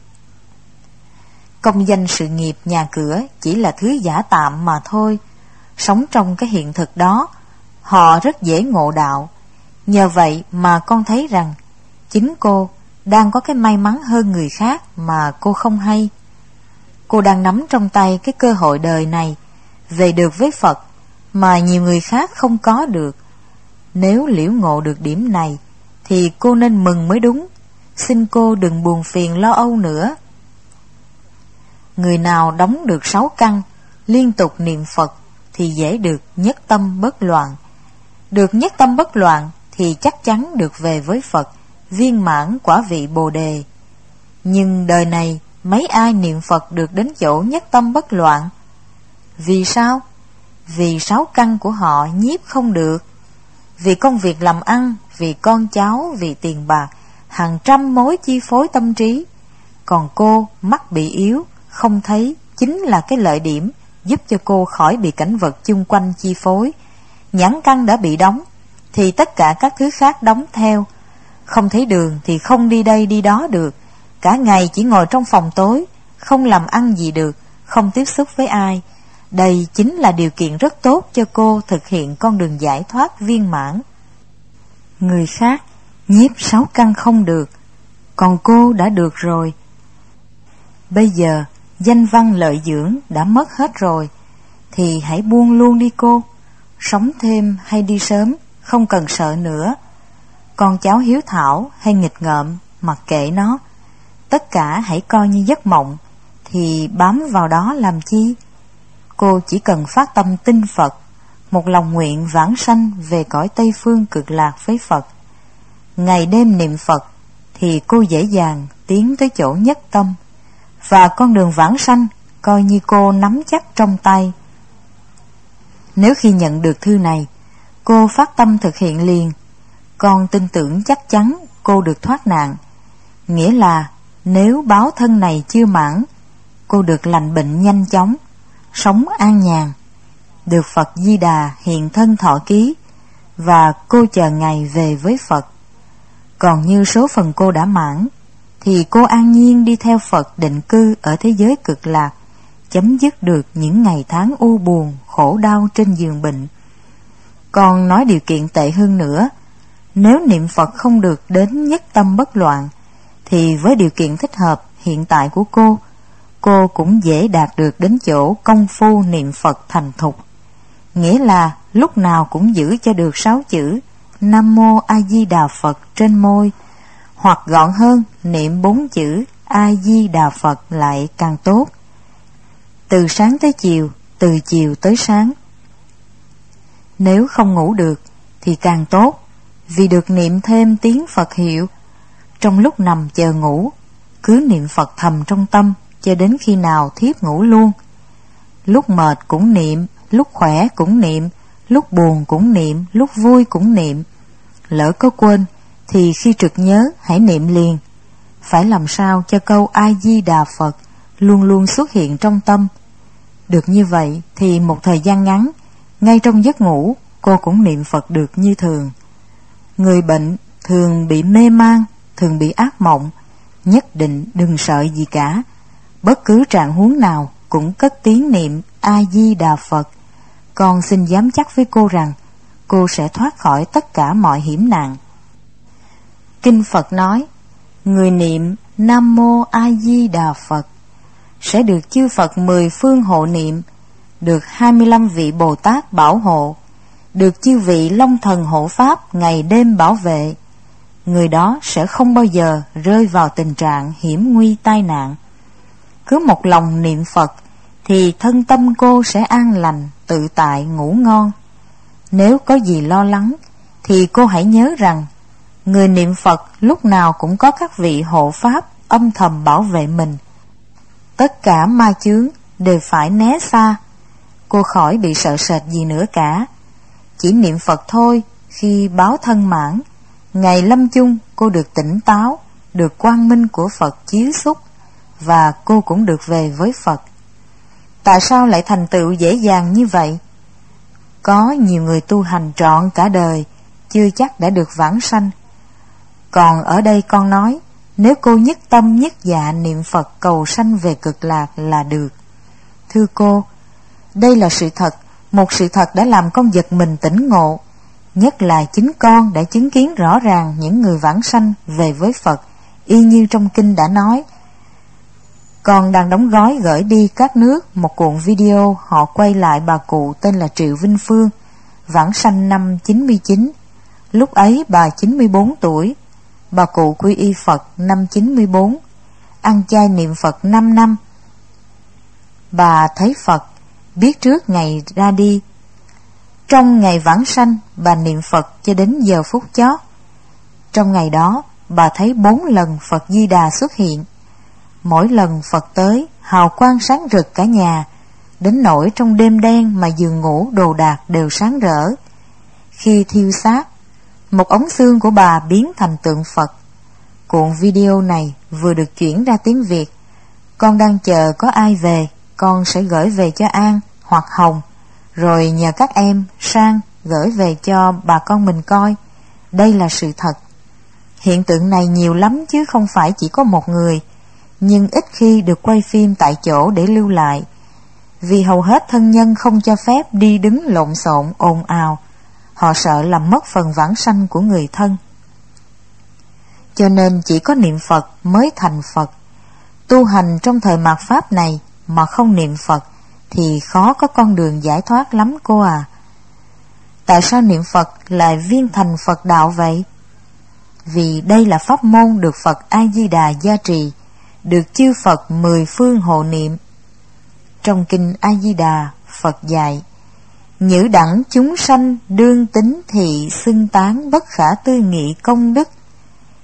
Công danh sự nghiệp nhà cửa chỉ là thứ giả tạm mà thôi. Sống trong cái hiện thực đó, họ rất dễ ngộ đạo. Nhờ vậy mà con thấy rằng chính cô đang có cái may mắn hơn người khác mà cô không hay. Cô đang nắm trong tay cái cơ hội đời này về được với Phật mà nhiều người khác không có được. Nếu liễu ngộ được điểm này thì cô nên mừng mới đúng. Xin cô đừng buồn phiền lo âu nữa. Người nào đóng được sáu căn, liên tục niệm Phật thì dễ được nhất tâm bất loạn. Được nhất tâm bất loạn thì chắc chắn được về với Phật, viên mãn quả vị Bồ Đề. Nhưng đời này mấy ai niệm Phật được đến chỗ nhất tâm bất loạn? Vì sao? Vì sáu căn của họ nhiếp không được. Vì công việc làm ăn, vì con cháu, vì tiền bạc, hàng trăm mối chi phối tâm trí. Còn cô mắt bị yếu, không thấy, chính là cái lợi điểm giúp cho cô khỏi bị cảnh vật chung quanh chi phối. Nhãn căn đã bị đóng thì tất cả các thứ khác đóng theo. Không thấy đường thì không đi đây đi đó được. Cả ngày chỉ ngồi trong phòng tối, không làm ăn gì được, không tiếp xúc với ai. Đây chính là điều kiện rất tốt cho cô thực hiện con đường giải thoát viên mãn. Người khác nhiếp sáu căn không được, còn cô đã được rồi. Bây giờ danh văn lợi dưỡng đã mất hết rồi, thì hãy buông luôn đi cô. Sống thêm hay đi sớm không cần sợ nữa. Con cháu hiếu thảo hay nghịch ngợm, mặc kệ nó. Tất cả hãy coi như giấc mộng, thì bám vào đó làm chi? Cô chỉ cần phát tâm tin Phật, một lòng nguyện vãng sanh về cõi Tây Phương cực lạc với Phật. ngày đêm niệm Phật thì cô dễ dàng tiến tới chỗ nhất tâm, và con đường vãng sanh coi như cô nắm chắc trong tay. Nếu khi nhận được thư này, cô phát tâm thực hiện liền, con tin tưởng chắc chắn cô được thoát nạn. Nghĩa là nếu báo thân này chưa mãn, cô được lành bệnh nhanh chóng, sống an nhàn, được Phật Di Đà hiện thân thọ ký, và cô chờ ngày về với Phật. Còn như số phần cô đã mãn, thì cô an nhiên đi theo Phật định cư ở thế giới cực lạc, chấm dứt được những ngày tháng u buồn, khổ đau trên giường bệnh. Còn nói điều kiện tệ hơn nữa, nếu niệm Phật không được đến nhất tâm bất loạn, thì với điều kiện thích hợp hiện tại của cô, cô cũng dễ đạt được đến chỗ công phu niệm Phật thành thục. Nghĩa là lúc nào cũng giữ cho được sáu chữ Nam Mô A Di Đà Phật trên môi, hoặc gọn hơn niệm bốn chữ A Di Đà Phật lại càng tốt. Từ sáng tới chiều, từ chiều tới sáng. Nếu không ngủ được thì càng tốt, vì được niệm thêm tiếng Phật hiệu. Trong lúc nằm chờ ngủ, cứ niệm Phật thầm trong tâm cho đến khi nào thiếp ngủ luôn. Lúc mệt cũng niệm, lúc khỏe cũng niệm, lúc buồn cũng niệm, lúc vui cũng niệm. Lỡ có quên thì khi trực nhớ hãy niệm liền. Phải làm sao cho câu A Di Đà Phật luôn luôn xuất hiện trong tâm. Được như vậy thì một thời gian ngắn, ngay trong giấc ngủ, cô cũng niệm Phật được như thường. Người bệnh thường bị mê man, thường bị ác mộng, nhất định đừng sợ gì cả. Bất cứ trạng huống nào cũng cất tiếng niệm A Di Đà Phật. Con xin dám chắc với cô rằng cô sẽ thoát khỏi tất cả mọi hiểm nạn. Kinh Phật nói, người niệm Nam Mô A Di Đà Phật sẽ được chư Phật mười phương hộ niệm, được hai mươi lăm vị Bồ Tát bảo hộ, được chư vị Long Thần hộ Pháp ngày đêm bảo vệ. Người đó sẽ không bao giờ rơi vào tình trạng hiểm nguy tai nạn. Cứ một lòng niệm Phật thì thân tâm cô sẽ an lành, tự tại, ngủ ngon. Nếu có gì lo lắng thì cô hãy nhớ rằng người niệm Phật lúc nào cũng có các vị hộ Pháp âm thầm bảo vệ mình. Tất cả ma chướng đều phải né xa. Cô khỏi bị sợ sệt gì nữa cả. Chỉ niệm Phật thôi, khi báo thân mãn, ngày lâm chung cô được tỉnh táo, được quang minh của Phật chiếu xúc, và cô cũng được về với Phật. Tại sao lại thành tựu dễ dàng như vậy? Có nhiều người tu hành trọn cả đời, chưa chắc đã được vãng sanh. Còn ở đây con nói, nếu cô nhất tâm nhất dạ niệm Phật cầu sanh về cực lạc là được. Thưa cô, đây là sự thật, một sự thật đã làm con giật mình tỉnh ngộ. Nhất là chính con đã chứng kiến rõ ràng những người vãng sanh về với Phật, y như trong kinh đã nói. Con đang đóng gói gửi đi các nước một cuộn video họ quay lại bà cụ tên là Triệu Vinh Phương, vãng sanh năm chín mươi chín. Lúc ấy bà chín mươi bốn tuổi, bà cụ quy y Phật năm chín mươi bốn, ăn chay niệm Phật năm năm. Bà thấy Phật, biết trước ngày ra đi. Trong ngày vãng sanh, bà niệm Phật cho đến giờ phút chót. Trong ngày đó, bà thấy bốn lần Phật Di Đà xuất hiện. Mỗi lần Phật tới, hào quang sáng rực cả nhà, đến nỗi trong đêm đen mà giường ngủ đồ đạc đều sáng rỡ. Khi thiêu xác, một ống xương của bà biến thành tượng Phật. Cuộn video này vừa được chuyển ra tiếng Việt. Con đang chờ có ai về, con sẽ gửi về cho An hoặc Hồng, rồi nhờ các em sang gửi về cho bà con mình coi. Đây là sự thật. Hiện tượng này nhiều lắm chứ không phải chỉ có một người, nhưng ít khi được quay phim tại chỗ để lưu lại, vì hầu hết thân nhân không cho phép đi đứng lộn xộn ồn ào. Họ sợ làm mất phần vãng sanh của người thân. Cho nên chỉ có niệm Phật mới thành Phật. Tu hành trong thời mạt Pháp này mà không niệm Phật thì khó có con đường giải thoát lắm cô à. Tại sao niệm Phật lại viên thành Phật đạo vậy? Vì đây là pháp môn được Phật A Di Đà gia trì, được chư Phật mười phương hộ niệm. Trong kinh A Di Đà, Phật dạy: nhữ đẳng chúng sanh đương tính thị xưng tán bất khả tư nghị công đức,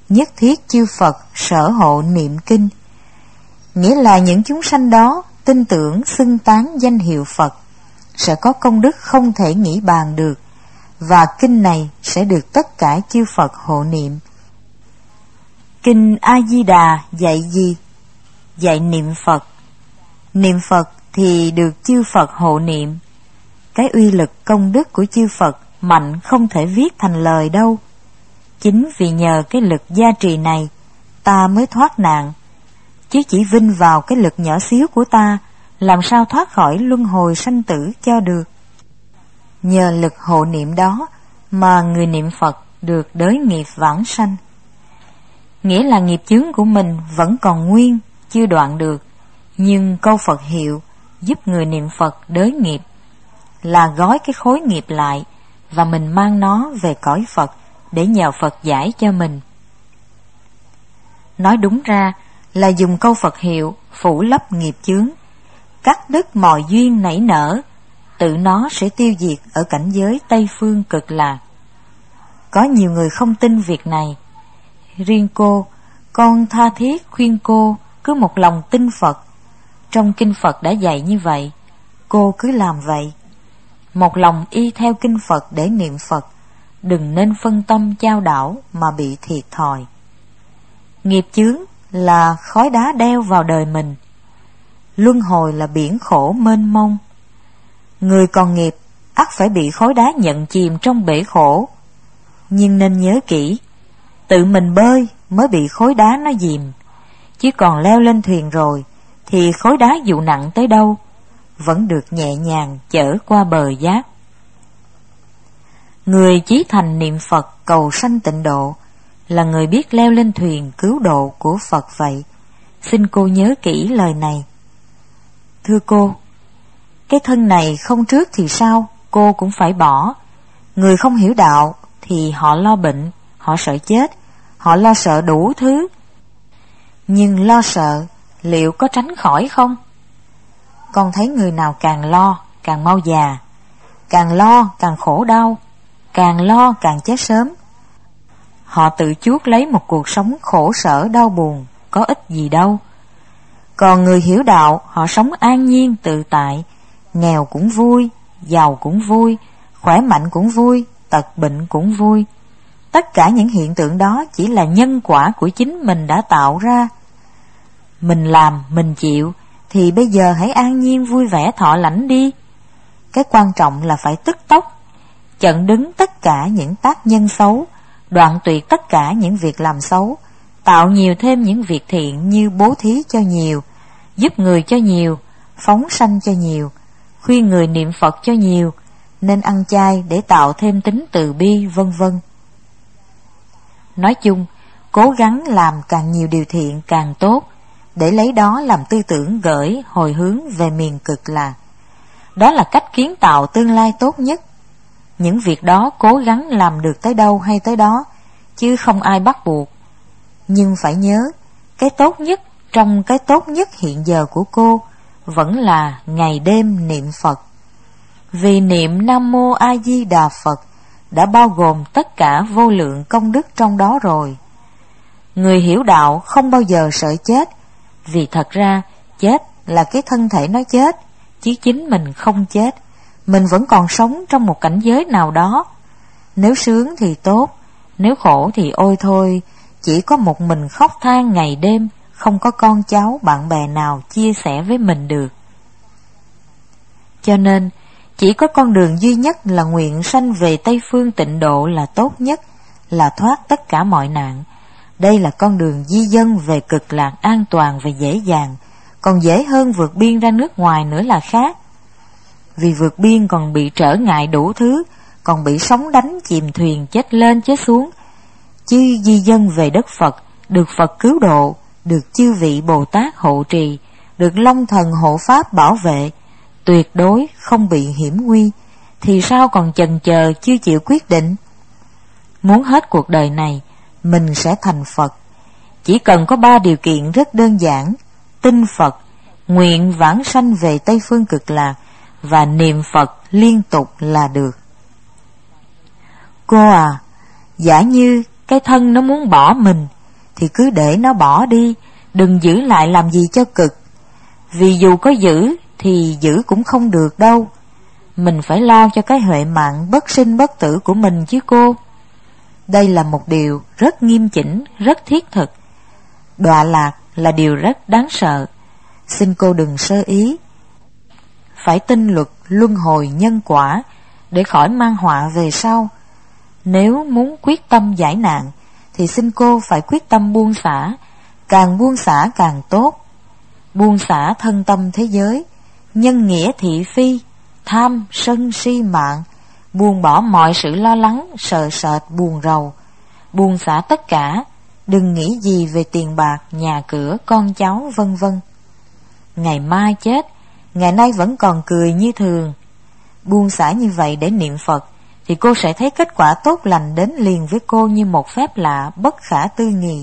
nhất thiết chư Phật sở hộ niệm kinh. Nghĩa là những chúng sanh đó tin tưởng xưng tán danh hiệu Phật sẽ có công đức không thể nghĩ bàn được, và kinh này sẽ được tất cả chư Phật hộ niệm. Kinh A Di Đà dạy gì? Dạy niệm Phật. Niệm Phật thì được chư Phật hộ niệm. Cái uy lực công đức của chư Phật mạnh không thể viết thành lời đâu. Chính vì nhờ cái lực gia trì này ta mới thoát nạn, chứ chỉ vinh vào cái lực nhỏ xíu của ta làm sao thoát khỏi luân hồi sanh tử cho được. Nhờ lực hộ niệm đó mà người niệm Phật được đới nghiệp vãng sanh. Nghĩa là nghiệp chướng của mình vẫn còn nguyên, chưa đoạn được, nhưng câu Phật hiệu giúp người niệm Phật đới nghiệp, là gói cái khối nghiệp lại và mình mang nó về cõi Phật để nhờ Phật giải cho mình. Nói đúng ra là dùng câu Phật hiệu phủ lấp nghiệp chướng, cắt đứt mọi duyên nảy nở, tự nó sẽ tiêu diệt ở cảnh giới Tây Phương Cực Lạc. Có nhiều người không tin việc này. Riêng cô, con tha thiết khuyên cô cứ một lòng tin Phật. Trong kinh Phật đã dạy như vậy, cô cứ làm vậy. Một lòng y theo kinh Phật để niệm Phật, đừng nên phân tâm chao đảo mà bị thiệt thòi. Nghiệp chướng là khói đá đeo vào đời mình. Luân hồi là biển khổ mênh mông. Người còn nghiệp ắt phải bị khói đá nhận chìm trong bể khổ. Nhưng nên nhớ kỹ, tự mình bơi mới bị khối đá nó dìm, chứ còn leo lên thuyền rồi thì khối đá dù nặng tới đâu vẫn được nhẹ nhàng chở qua bờ giác. Người chí thành niệm Phật cầu sanh tịnh độ là người biết leo lên thuyền cứu độ của Phật vậy. Xin cô nhớ kỹ lời này. Thưa cô, cái thân này không trước thì sao cô cũng phải bỏ. Người không hiểu đạo thì họ lo bệnh, họ sợ chết, họ lo sợ đủ thứ. Nhưng lo sợ liệu có tránh khỏi không? Con thấy người nào càng lo càng mau già, càng lo càng khổ đau, càng lo càng chết sớm. Họ tự chuốc lấy một cuộc sống khổ sở đau buồn, có ích gì đâu. Còn người hiểu đạo, họ sống an nhiên tự tại, nghèo cũng vui, giàu cũng vui, khỏe mạnh cũng vui, tật bệnh cũng vui. Tất cả những hiện tượng đó chỉ là nhân quả của chính mình đã tạo ra. Mình làm, mình chịu, thì bây giờ hãy an nhiên vui vẻ thọ lãnh đi. Cái quan trọng là phải tức tốc, chặn đứng tất cả những tác nhân xấu, đoạn tuyệt tất cả những việc làm xấu, tạo nhiều thêm những việc thiện như bố thí cho nhiều, giúp người cho nhiều, phóng sanh cho nhiều, khuyên người niệm Phật cho nhiều, nên ăn chay để tạo thêm tính từ bi, vân vân. Nói chung, cố gắng làm càng nhiều điều thiện càng tốt, để lấy đó làm tư tưởng gửi hồi hướng về miền Cực Lạc. Đó là cách kiến tạo tương lai tốt nhất. Những việc đó cố gắng làm được tới đâu hay tới đó, chứ không ai bắt buộc. Nhưng phải nhớ, cái tốt nhất trong cái tốt nhất hiện giờ của cô vẫn là ngày đêm niệm Phật. Vì niệm Nam Mô A Di Đà Phật đã bao gồm tất cả vô lượng công đức trong đó rồi. Người hiểu đạo không bao giờ sợ chết, vì thật ra chết là cái thân thể nó chết, chứ chính mình không chết. Mình vẫn còn sống trong một cảnh giới nào đó. Nếu sướng thì tốt, nếu khổ thì ôi thôi, chỉ có một mình khóc than ngày đêm, không có con cháu bạn bè nào chia sẻ với mình được. Cho nên chỉ có con đường duy nhất là nguyện sanh về Tây Phương tịnh độ là tốt nhất, là thoát tất cả mọi nạn. Đây là con đường di dân về Cực Lạc an toàn và dễ dàng, còn dễ hơn vượt biên ra nước ngoài nữa là khác. Vì vượt biên còn bị trở ngại đủ thứ, còn bị sóng đánh chìm thuyền chết lên chết xuống. Chứ di dân về đất Phật, được Phật cứu độ, được chư vị Bồ Tát hộ trì, được Long Thần hộ Pháp bảo vệ, tuyệt đối không bị hiểm nguy, thì sao còn chần chờ chưa chịu quyết định? Muốn hết cuộc đời này, mình sẽ thành Phật. Chỉ cần có ba điều kiện rất đơn giản: tin Phật, nguyện vãng sanh về Tây Phương Cực Lạc và niệm Phật liên tục là được. Cô à, giả như cái thân nó muốn bỏ mình, thì cứ để nó bỏ đi, đừng giữ lại làm gì cho cực. Vì dù có giữ thì giữ cũng không được đâu. Mình phải lo cho cái huệ mạng bất sinh bất tử của mình chứ cô. Đây là một điều rất nghiêm chỉnh, rất thiết thực. Đọa lạc là điều rất đáng sợ. Xin cô đừng sơ ý. Phải tin luật luân hồi nhân quả để khỏi mang họa về sau. Nếu muốn quyết tâm giải nạn thì xin cô phải quyết tâm buông xả, càng buông xả càng tốt. Buông xả thân tâm thế giới, nhân nghĩa thị phi, tham sân si mạng, buông bỏ mọi sự lo lắng, sợ sệt, buồn rầu. Buông xả tất cả, đừng nghĩ gì về tiền bạc, nhà cửa, con cháu, vân vân. Ngày mai chết, ngày nay vẫn còn cười như thường. Buông xả như vậy để niệm Phật thì cô sẽ thấy kết quả tốt lành đến liền với cô như một phép lạ bất khả tư nghì.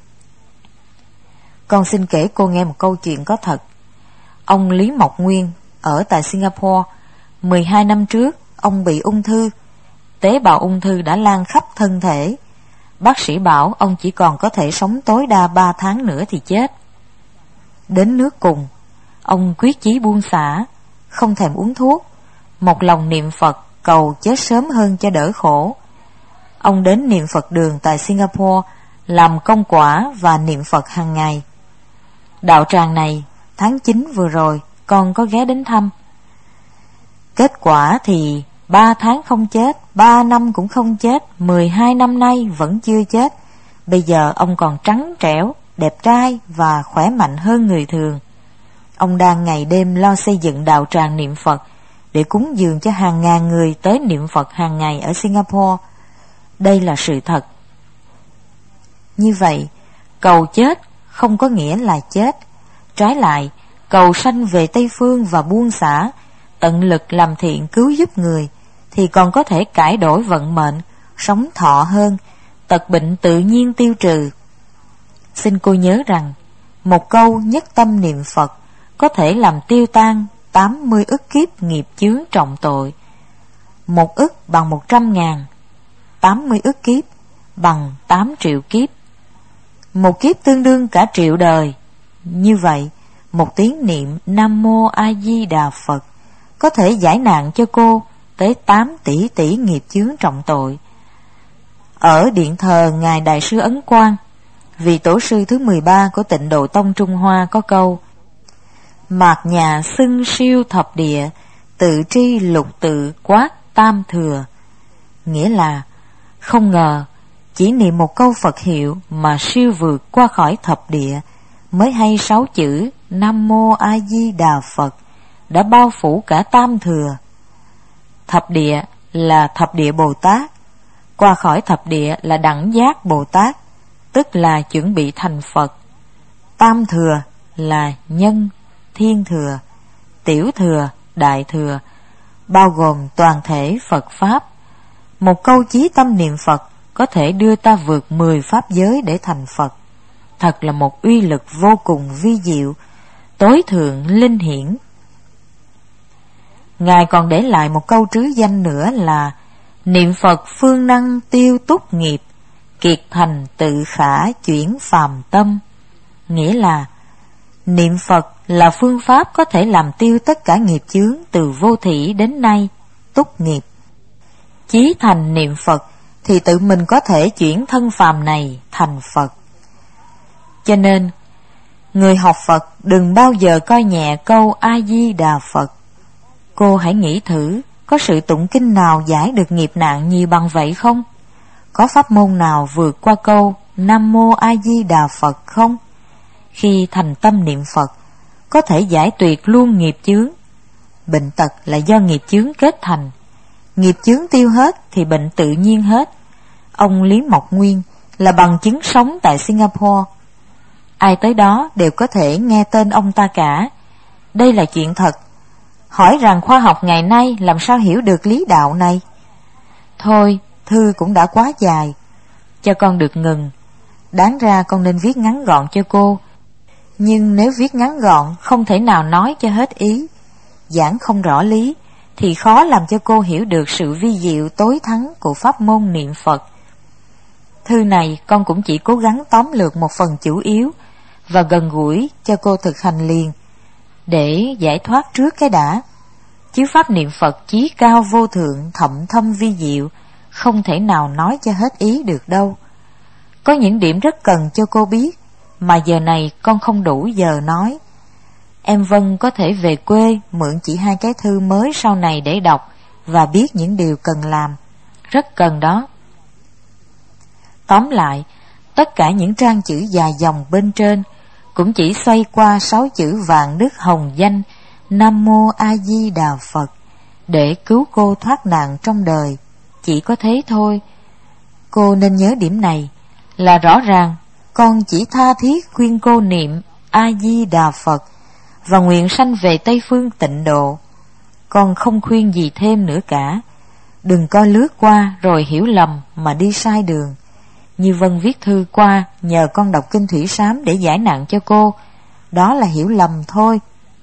Con xin kể cô nghe một câu chuyện có thật. Ông Lý Mộc Nguyên ở tại Singapore, mười hai năm trước ông bị ung thư. Tế bào ung thư đã lan khắp thân thể. Bác sĩ bảo ông chỉ còn có thể sống tối đa ba tháng nữa thì chết. Đến nước cùng, ông quyết chí buông xả, không thèm uống thuốc, một lòng niệm Phật cầu chết sớm hơn cho đỡ khổ. Ông đến niệm Phật đường tại Singapore, làm công quả và niệm Phật hàng ngày. Đạo tràng này tháng chín vừa rồi con có ghé đến thăm. Kết quả thì ba tháng không chết, ba năm cũng không chết, mười hai năm nay vẫn chưa chết. Bây giờ ông còn trắng trẻo, đẹp trai và khỏe mạnh hơn người thường. Ông đang ngày đêm lo xây dựng đạo tràng niệm Phật để cúng dường cho hàng ngàn người tới niệm Phật hàng ngày ở Singapore. Đây là sự thật. Như vậy, cầu chết không có nghĩa là chết. Trái lại, cầu sanh về Tây Phương và buông xả, tận lực làm thiện cứu giúp người, thì còn có thể cải đổi vận mệnh, sống thọ hơn, tật bệnh tự nhiên tiêu trừ. Xin cô nhớ rằng, một câu nhất tâm niệm Phật có thể làm tiêu tan tám mươi ức kiếp nghiệp chướng trọng tội. Một ức bằng một trăm ngàn, tám mươi ức kiếp bằng tám triệu kiếp. Một kiếp tương đương cả triệu đời. Như vậy, một tiếng niệm Nam Mô A Di Đà Phật có thể giải nạn cho cô tới tám tỷ tỷ nghiệp chướng trọng tội. Ở điện thờ Ngài Đại sư Ấn Quang, vị tổ sư thứ mười ba của Tịnh Độ Tông Trung Hoa có câu: mạt nhà xưng siêu thập địa, tự tri lục tự quát tam thừa. Nghĩa là không ngờ chỉ niệm một câu Phật hiệu mà siêu vượt qua khỏi thập địa, mới hay sáu chữ Nam Mô A Di Đà Phật đã bao phủ cả tam thừa. Thập địa là thập địa Bồ Tát, qua khỏi thập địa là đẳng giác Bồ Tát, tức là chuẩn bị thành Phật. Tam thừa là nhân, thiên thừa, tiểu thừa, đại thừa, bao gồm toàn thể Phật Pháp. Một câu chí tâm niệm Phật có thể đưa ta vượt mười pháp giới để thành Phật. Thật là một uy lực vô cùng vi diệu, tối thượng linh hiển. Ngài còn để lại một câu trứ danh nữa là: niệm Phật phương năng tiêu túc nghiệp, kiệt thành tự khả chuyển phàm tâm. Nghĩa là niệm Phật là phương pháp có thể làm tiêu tất cả nghiệp chướng từ vô thỉ đến nay, túc nghiệp. Chí thành niệm Phật thì tự mình có thể chuyển thân phàm này thành Phật. Cho nên, người học Phật đừng bao giờ coi nhẹ câu A-di-đà Phật. Cô hãy nghĩ thử, có sự tụng kinh nào giải được nghiệp nạn nhiều bằng vậy không? Có pháp môn nào vượt qua câu Nam Mô A-di-đà Phật không? Khi thành tâm niệm Phật, có thể giải tuyệt luôn nghiệp chướng. Bệnh tật là do nghiệp chướng kết thành. Nghiệp chướng tiêu hết thì bệnh tự nhiên hết. Ông Lý Mộc Nguyên là bằng chứng sống tại Singapore. Ai tới đó đều có thể nghe tên ông ta cả. Đây là chuyện thật. Hỏi rằng khoa học ngày nay làm sao hiểu được lý đạo này? Thôi, thư cũng đã quá dài, cho con được ngừng. Đáng ra con nên viết ngắn gọn cho cô. Nhưng nếu viết ngắn gọn không thể nào nói cho hết ý, giảng không rõ lý, thì khó làm cho cô hiểu được sự vi diệu tối thắng của pháp môn niệm Phật. Thư này con cũng chỉ cố gắng tóm lược một phần chủ yếu và gần gũi cho cô thực hành liền, để giải thoát trước cái đã. Chứ pháp niệm Phật chí cao vô thượng, thậm thâm vi diệu, không thể nào nói cho hết ý được đâu. Có những điểm rất cần cho cô biết, mà giờ này con không đủ giờ nói. Em Vân có thể về quê mượn chỉ hai cái thư mới sau này để đọc và biết những điều cần làm. Rất cần đó. Tóm lại, tất cả những trang chữ dài dòng bên trên cũng chỉ xoay qua sáu chữ vạn đức hồng danh Nam Mô A Di Đà Phật để cứu cô thoát nạn trong đời. Chỉ có thế thôi. Cô nên nhớ điểm này, là rõ ràng con chỉ tha thiết khuyên cô niệm A Di Đà Phật và nguyện sanh về Tây Phương Tịnh Độ. Con không khuyên gì thêm nữa cả. Đừng coi lướt qua rồi hiểu lầm mà đi sai đường. Như Vân viết thư qua nhờ con đọc kinh Thủy Sám để giải nạn cho cô, đó là hiểu lầm thôi.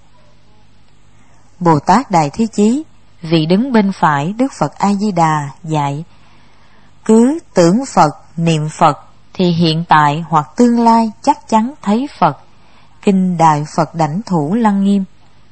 Bồ Tát Đại Thế Chí, vị đứng bên phải Đức Phật A Di Đà dạy: cứ tưởng Phật, niệm Phật thì hiện tại hoặc tương lai chắc chắn thấy Phật. Kinh Đại Phật Đảnh Thủ Lăng Nghiêm.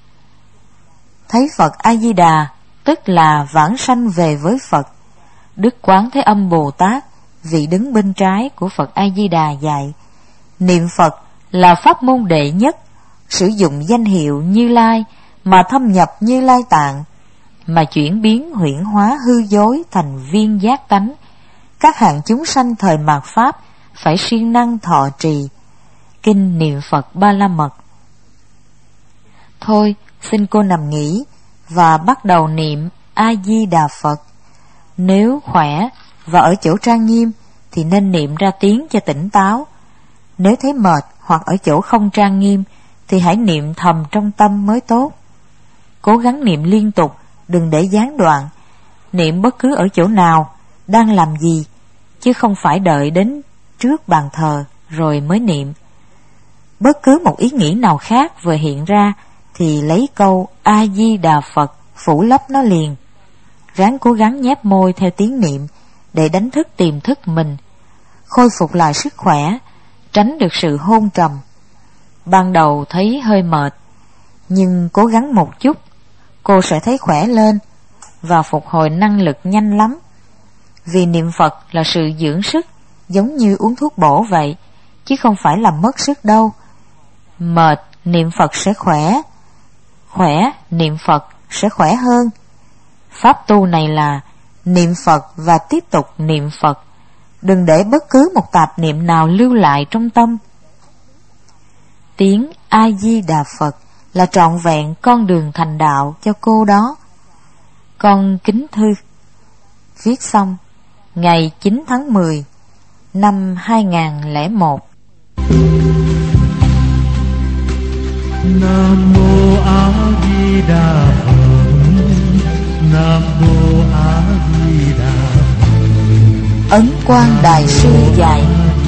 Thấy Phật A Di Đà tức là vãng sanh về với Phật. Đức Quán Thế Âm Bồ Tát, vị đứng bên trái của Phật A Di Đà dạy: niệm Phật là pháp môn đệ nhất, sử dụng danh hiệu Như Lai mà thâm nhập Như Lai Tạng, mà chuyển biến huyễn hóa hư dối thành viên giác tánh. Các hạng chúng sanh thời mạt Pháp phải siêng năng thọ trì. Kinh Niệm Phật Ba La Mật. Thôi, xin cô nằm nghỉ và bắt đầu niệm A Di Đà Phật. Nếu khỏe và ở chỗ trang nghiêm thì nên niệm ra tiếng cho tỉnh táo. Nếu thấy mệt hoặc ở chỗ không trang nghiêm thì hãy niệm thầm trong tâm mới tốt. Cố gắng niệm liên tục, đừng để gián đoạn. Niệm bất cứ ở chỗ nào, đang làm gì, chứ không phải đợi đến trước bàn thờ rồi mới niệm. Bất cứ một ý nghĩ nào khác vừa hiện ra thì lấy câu A Di Đà Phật phủ lấp nó liền. Ráng cố gắng nhép môi theo tiếng niệm để đánh thức tiềm thức mình, khôi phục lại sức khỏe, tránh được sự hôn trầm. Ban đầu thấy hơi mệt, nhưng cố gắng một chút, cô sẽ thấy khỏe lên và phục hồi năng lực nhanh lắm. Vì niệm Phật là sự dưỡng sức, giống như uống thuốc bổ vậy, chứ không phải làm mất sức đâu. Mệt, niệm Phật sẽ khỏe. Khỏe, niệm Phật sẽ khỏe hơn. Pháp tu này là niệm Phật và tiếp tục niệm Phật. Đừng để bất cứ một tạp niệm nào lưu lại trong tâm. Tiếng A Di Đà Phật là trọn vẹn con đường thành đạo cho cô đó. Con kính thư. Viết xong ngày chín tháng mười năm hai nghìn lẻ một. Nam Mô A Di Đà Phật. Nam Mô A Di Đà Phật. Ấn Quang Đại Sư dạy: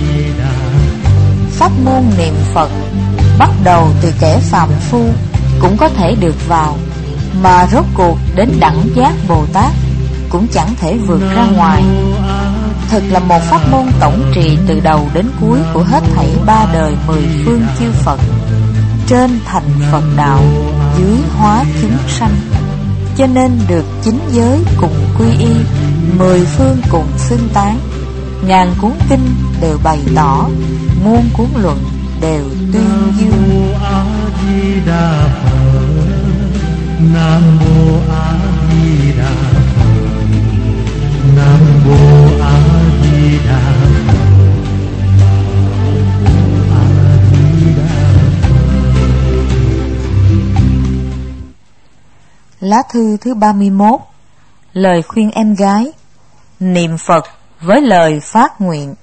pháp môn niệm Phật bắt đầu từ kẻ phàm phu cũng có thể được vào, mà rốt cuộc đến đẳng giác Bồ Tát cũng chẳng thể vượt ra ngoài. Thật là một pháp môn tổng trì từ đầu đến cuối của hết thảy ba đời mười phương chư Phật. Trên thành Phật đạo, dưới hóa chúng sanh, cho nên được chín giới cùng quy y, mười phương cùng xưng tán. Ngàn cuốn kinh đều bày tỏ, muôn cuốn luận đều tuyên dương. Nam Mô A Di Đà Phật. Nam Mô A Di Đà Phật. A Di Đà Phật. Lá thư thứ ba mươi mốt. Lời khuyên em gái niệm Phật với lời phát nguyện.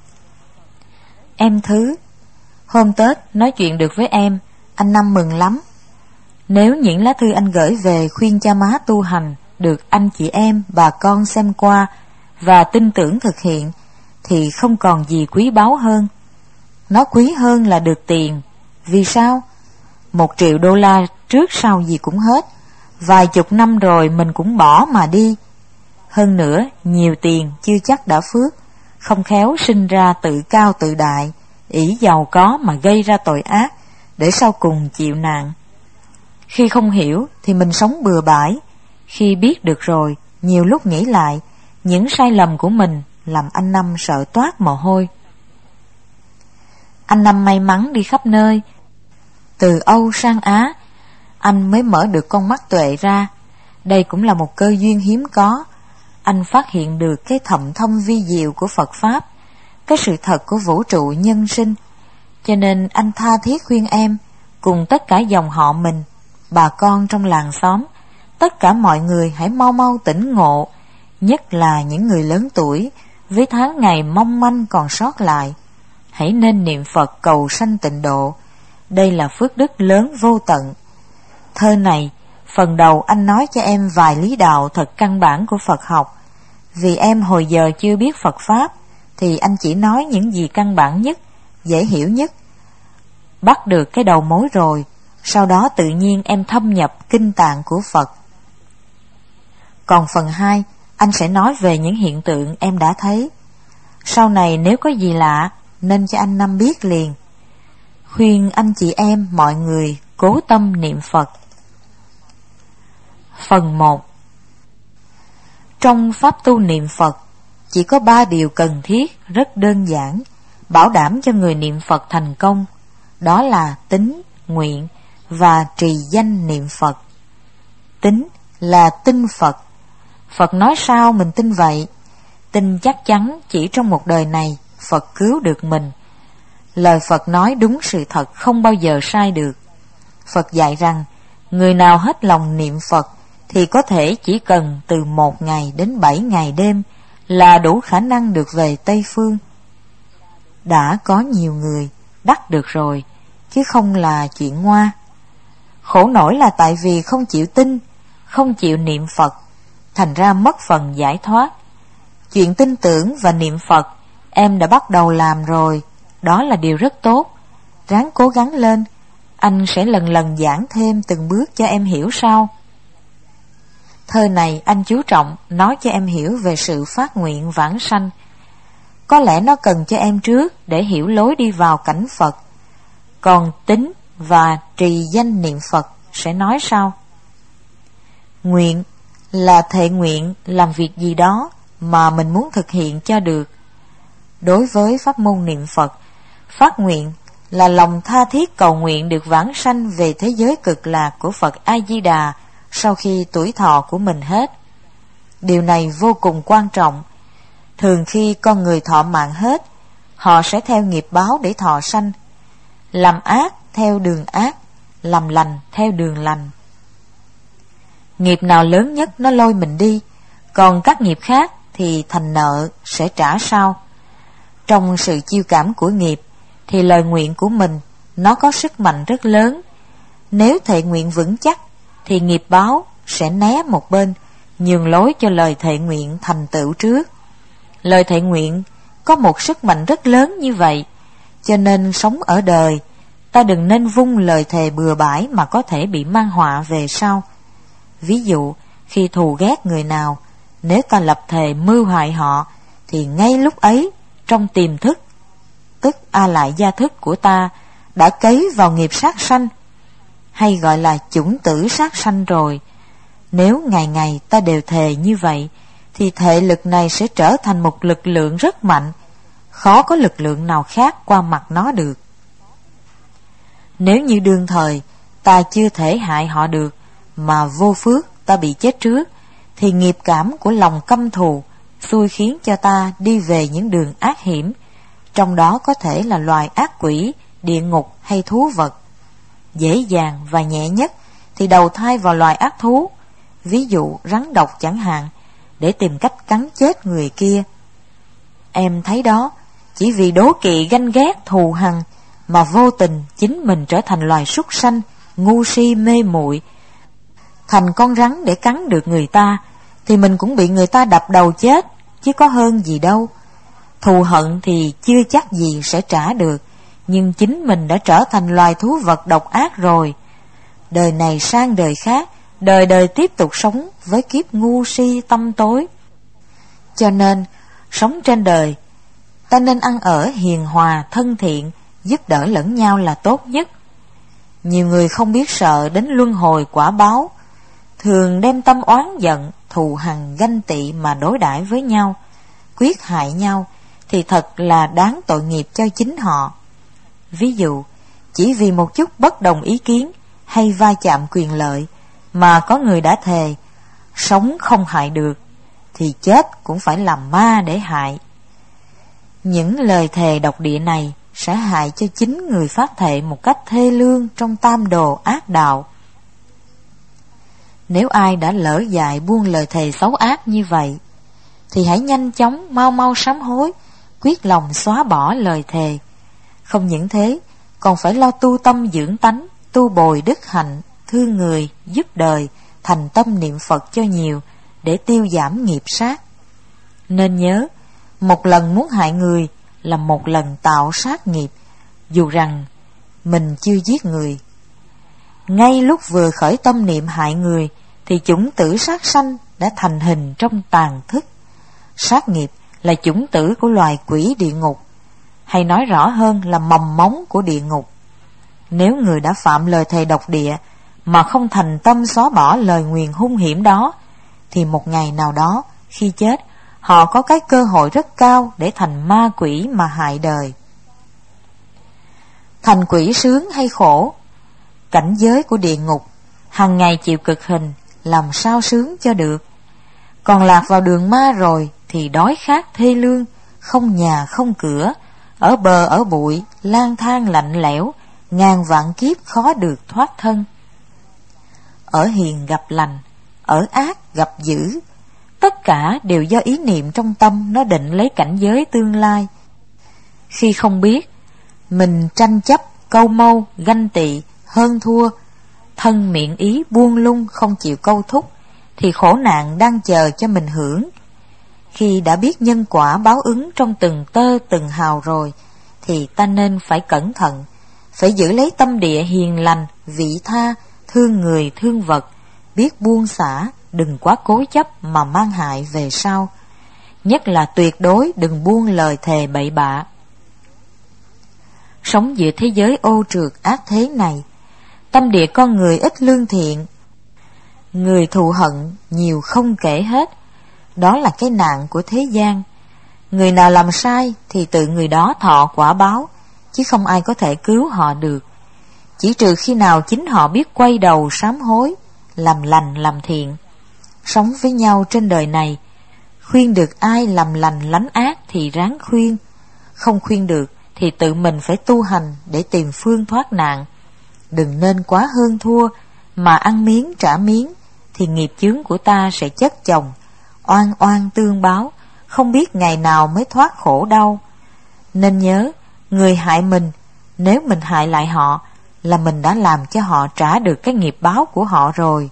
Em Thứ, hôm Tết nói chuyện được với em, anh Năm mừng lắm. Nếu những lá thư anh gửi về khuyên cha má tu hành được anh chị em, bà con xem qua và tin tưởng thực hiện, thì không còn gì quý báu hơn. Nó quý hơn là được tiền. Vì sao? Một triệu đô la trước sau gì cũng hết. Vài chục năm rồi mình cũng bỏ mà đi. Hơn nữa, nhiều tiền chưa chắc đã phước. không khéo sinh ra tự cao tự đại, ỷ giàu có mà gây ra tội ác, để sau cùng chịu nạn. Khi không hiểu thì mình sống bừa bãi, khi biết được rồi, nhiều lúc nghĩ lại, những sai lầm của mình làm anh Năm sợ toát mồ hôi. Anh Năm may mắn đi khắp nơi, từ Âu sang Á, anh mới mở được con mắt tuệ ra. Đây cũng là một cơ duyên hiếm có. Anh phát hiện được cái thậm thâm vi diệu của Phật Pháp, cái sự thật của vũ trụ nhân sinh. Cho nên anh tha thiết khuyên em, cùng tất cả dòng họ mình, bà con trong làng xóm, tất cả mọi người hãy mau mau tỉnh ngộ, nhất là những người lớn tuổi, với tháng ngày mong manh còn sót lại. Hãy nên niệm Phật cầu sanh tịnh độ. Đây là phước đức lớn vô tận. Thơ này, phần đầu anh nói cho em vài lý đạo thật căn bản của Phật học. Vì em hồi giờ chưa biết Phật Pháp, thì anh chỉ nói những gì căn bản nhất, dễ hiểu nhất. Bắt được cái đầu mối rồi, sau đó tự nhiên em thâm nhập kinh tạng của Phật. Còn phần hai, anh sẽ nói về những hiện tượng em đã thấy. Sau này nếu có gì lạ, nên cho anh Năm biết liền. Khuyên anh chị em mọi người cố tâm niệm Phật. Phần một. Trong pháp tu niệm Phật, chỉ có ba điều cần thiết rất đơn giản, bảo đảm cho người niệm Phật thành công. Đó là tín, nguyện và trì danh niệm Phật. Tín là tin Phật. Phật nói sao mình tin vậy. Tin chắc chắn chỉ trong một đời này Phật cứu được mình. Lời Phật nói đúng sự thật, không bao giờ sai được. Phật dạy rằng, người nào hết lòng niệm Phật thì có thể chỉ cần từ một ngày đến bảy ngày đêm là đủ khả năng được về Tây Phương. Đã có nhiều người đắc được rồi, chứ không là chuyện ngoa. Khổ nổi là tại vì không chịu tin, không chịu niệm Phật, thành ra mất phần giải thoát. Chuyện tin tưởng và niệm Phật em đã bắt đầu làm rồi, đó là điều rất tốt. Ráng cố gắng lên, anh sẽ lần lần giảng thêm từng bước cho em hiểu sau. Thơ này anh chú trọng nói cho em hiểu về sự phát nguyện vãng sanh. Có lẽ nó cần cho em trước để hiểu lối đi vào cảnh Phật. Còn tín và trì danh niệm Phật sẽ nói sau. Nguyện là thệ nguyện làm việc gì đó mà mình muốn thực hiện cho được. Đối với pháp môn niệm Phật, phát nguyện là lòng tha thiết cầu nguyện được vãng sanh về thế giới cực lạc của Phật A-di-đà sau khi tuổi thọ của mình hết. Điều này vô cùng quan trọng. Thường khi con người thọ mạng hết, họ sẽ theo nghiệp báo để thọ sanh. Làm ác theo đường ác, làm lành theo đường lành. Nghiệp nào lớn nhất nó lôi mình đi, còn các nghiệp khác thì thành nợ sẽ trả sau. Trong sự chiêu cảm của nghiệp thì lời nguyện của mình nó có sức mạnh rất lớn. Nếu thệ nguyện vững chắc thì nghiệp báo sẽ né một bên, nhường lối cho lời thệ nguyện thành tựu trước. Lời thệ nguyện có một sức mạnh rất lớn như vậy, cho nên sống ở đời ta đừng nên vung lời thề bừa bãi mà có thể bị mang họa về sau. Ví dụ, khi thù ghét người nào, nếu ta lập thề mưu hại họ, thì ngay lúc ấy, trong tiềm thức, tức a lại gia thức của ta, đã cấy vào nghiệp sát sanh, hay gọi là chủng tử sát sanh rồi. Nếu ngày ngày ta đều thề như vậy, thì thệ lực này sẽ trở thành một lực lượng rất mạnh, khó có lực lượng nào khác qua mặt nó được. Nếu như đương thời ta chưa thể hại họ được, mà vô phước ta bị chết trước, thì nghiệp cảm của lòng căm thù xui khiến cho ta đi về những đường ác hiểm, trong đó có thể là loài ác quỷ, địa ngục hay thú vật. Dễ dàng và nhẹ nhất thì đầu thai vào loài ác thú, ví dụ rắn độc chẳng hạn, để tìm cách cắn chết người kia. Em thấy đó, chỉ vì đố kỵ ganh ghét thù hằn mà vô tình chính mình trở thành loài súc sanh, ngu si mê muội, thành con rắn để cắn được người ta, thì mình cũng bị người ta đập đầu chết, chứ có hơn gì đâu. Thù hận thì chưa chắc gì sẽ trả được, nhưng chính mình đã trở thành loài thú vật độc ác rồi. Đời này sang đời khác, đời đời tiếp tục sống với kiếp ngu si tâm tối. Cho nên, sống trên đời, ta nên ăn ở hiền hòa, thân thiện, giúp đỡ lẫn nhau là tốt nhất. Nhiều người không biết sợ đến luân hồi quả báo, thường đem tâm oán giận, thù hằn, ganh tị mà đối đãi với nhau, quyết hại nhau, thì thật là đáng tội nghiệp cho chính họ. Ví dụ, chỉ vì một chút bất đồng ý kiến hay va chạm quyền lợi mà có người đã thề sống không hại được, thì chết cũng phải làm ma để hại. Những lời thề độc địa này sẽ hại cho chính người phát thệ một cách thê lương trong tam đồ ác đạo. Nếu ai đã lỡ dại buông lời thề xấu ác như vậy, thì hãy nhanh chóng mau mau sám hối, quyết lòng xóa bỏ lời thề. Không những thế, còn phải lo tu tâm dưỡng tánh, tu bồi đức hạnh, thương người, giúp đời, thành tâm niệm Phật cho nhiều, để tiêu giảm nghiệp sát. Nên nhớ, một lần muốn hại người là một lần tạo sát nghiệp, dù rằng mình chưa giết người. Ngay lúc vừa khởi tâm niệm hại người, thì chủng tử sát sanh đã thành hình trong tàn thức. Sát nghiệp là chủng tử của loài quỷ địa ngục, hay nói rõ hơn là mầm móng của địa ngục. Nếu người đã phạm lời thề độc địa mà không thành tâm xóa bỏ lời nguyền hung hiểm đó, thì một ngày nào đó khi chết, họ có cái cơ hội rất cao để thành ma quỷ mà hại đời. Thành quỷ sướng hay khổ? Cảnh giới của địa ngục, hàng ngày chịu cực hình, làm sao sướng cho được. Còn lạc vào đường ma rồi thì đói khát thê lương, không nhà không cửa, ở bờ ở bụi, lang thang lạnh lẽo, ngàn vạn kiếp khó được thoát thân. Ở hiền gặp lành, ở ác gặp dữ, tất cả đều do ý niệm trong tâm nó định lấy cảnh giới tương lai. Khi không biết, mình tranh chấp, câu mâu, ganh tị, hơn thua, thân miệng ý buông lung không chịu câu thúc, thì khổ nạn đang chờ cho mình hưởng. Khi đã biết nhân quả báo ứng trong từng tơ từng hào rồi, thì ta nên phải cẩn thận, phải giữ lấy tâm địa hiền lành, vị tha, thương người thương vật, biết buông xả, đừng quá cố chấp mà mang hại về sau. Nhất là tuyệt đối đừng buông lời thề bậy bạ. Sống giữa thế giới ô trượt ác thế này, tâm địa con người ít lương thiện, người thù hận nhiều không kể hết. Đó là cái nạn của thế gian. Người nào làm sai thì tự người đó thọ quả báo, chứ không ai có thể cứu họ được. Chỉ trừ khi nào chính họ biết quay đầu sám hối, làm lành làm thiện. Sống với nhau trên đời này, khuyên được ai làm lành lánh ác thì ráng khuyên, không khuyên được thì tự mình phải tu hành để tìm phương thoát nạn. Đừng nên quá hơn thua, mà ăn miếng trả miếng, thì nghiệp chướng của ta sẽ chất chồng, oan oan tương báo, không biết ngày nào mới thoát khổ đau. Nên nhớ, người hại mình, nếu mình hại lại họ, là mình đã làm cho họ trả được cái nghiệp báo của họ rồi.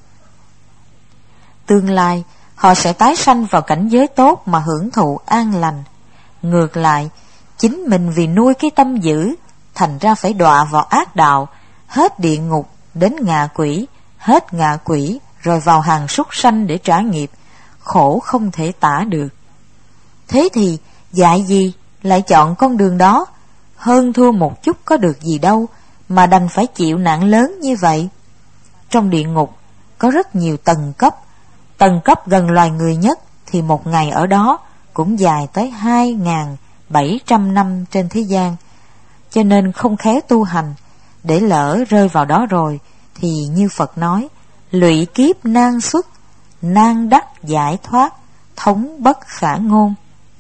Tương lai, họ sẽ tái sanh vào cảnh giới tốt mà hưởng thụ an lành. Ngược lại, chính mình vì nuôi cái tâm dữ, thành ra phải đọa vào ác đạo, hết địa ngục đến ngạ quỷ, hết ngạ quỷ rồi vào hàng súc sanh để trả nghiệp, khổ không thể tả được. Thế thì dạy gì lại chọn con đường đó, hơn thua một chút có được gì đâu mà đành phải chịu nạn lớn như vậy. Trong địa ngục có rất nhiều tầng cấp, tầng cấp gần loài người nhất thì một ngày ở đó cũng dài tới hai nghìn bảy trăm năm trên thế gian. Cho nên không khéo tu hành, để lỡ rơi vào đó rồi thì như Phật nói, lụy kiếp nan xuất, nan đắc giải thoát, thống bất khả ngôn.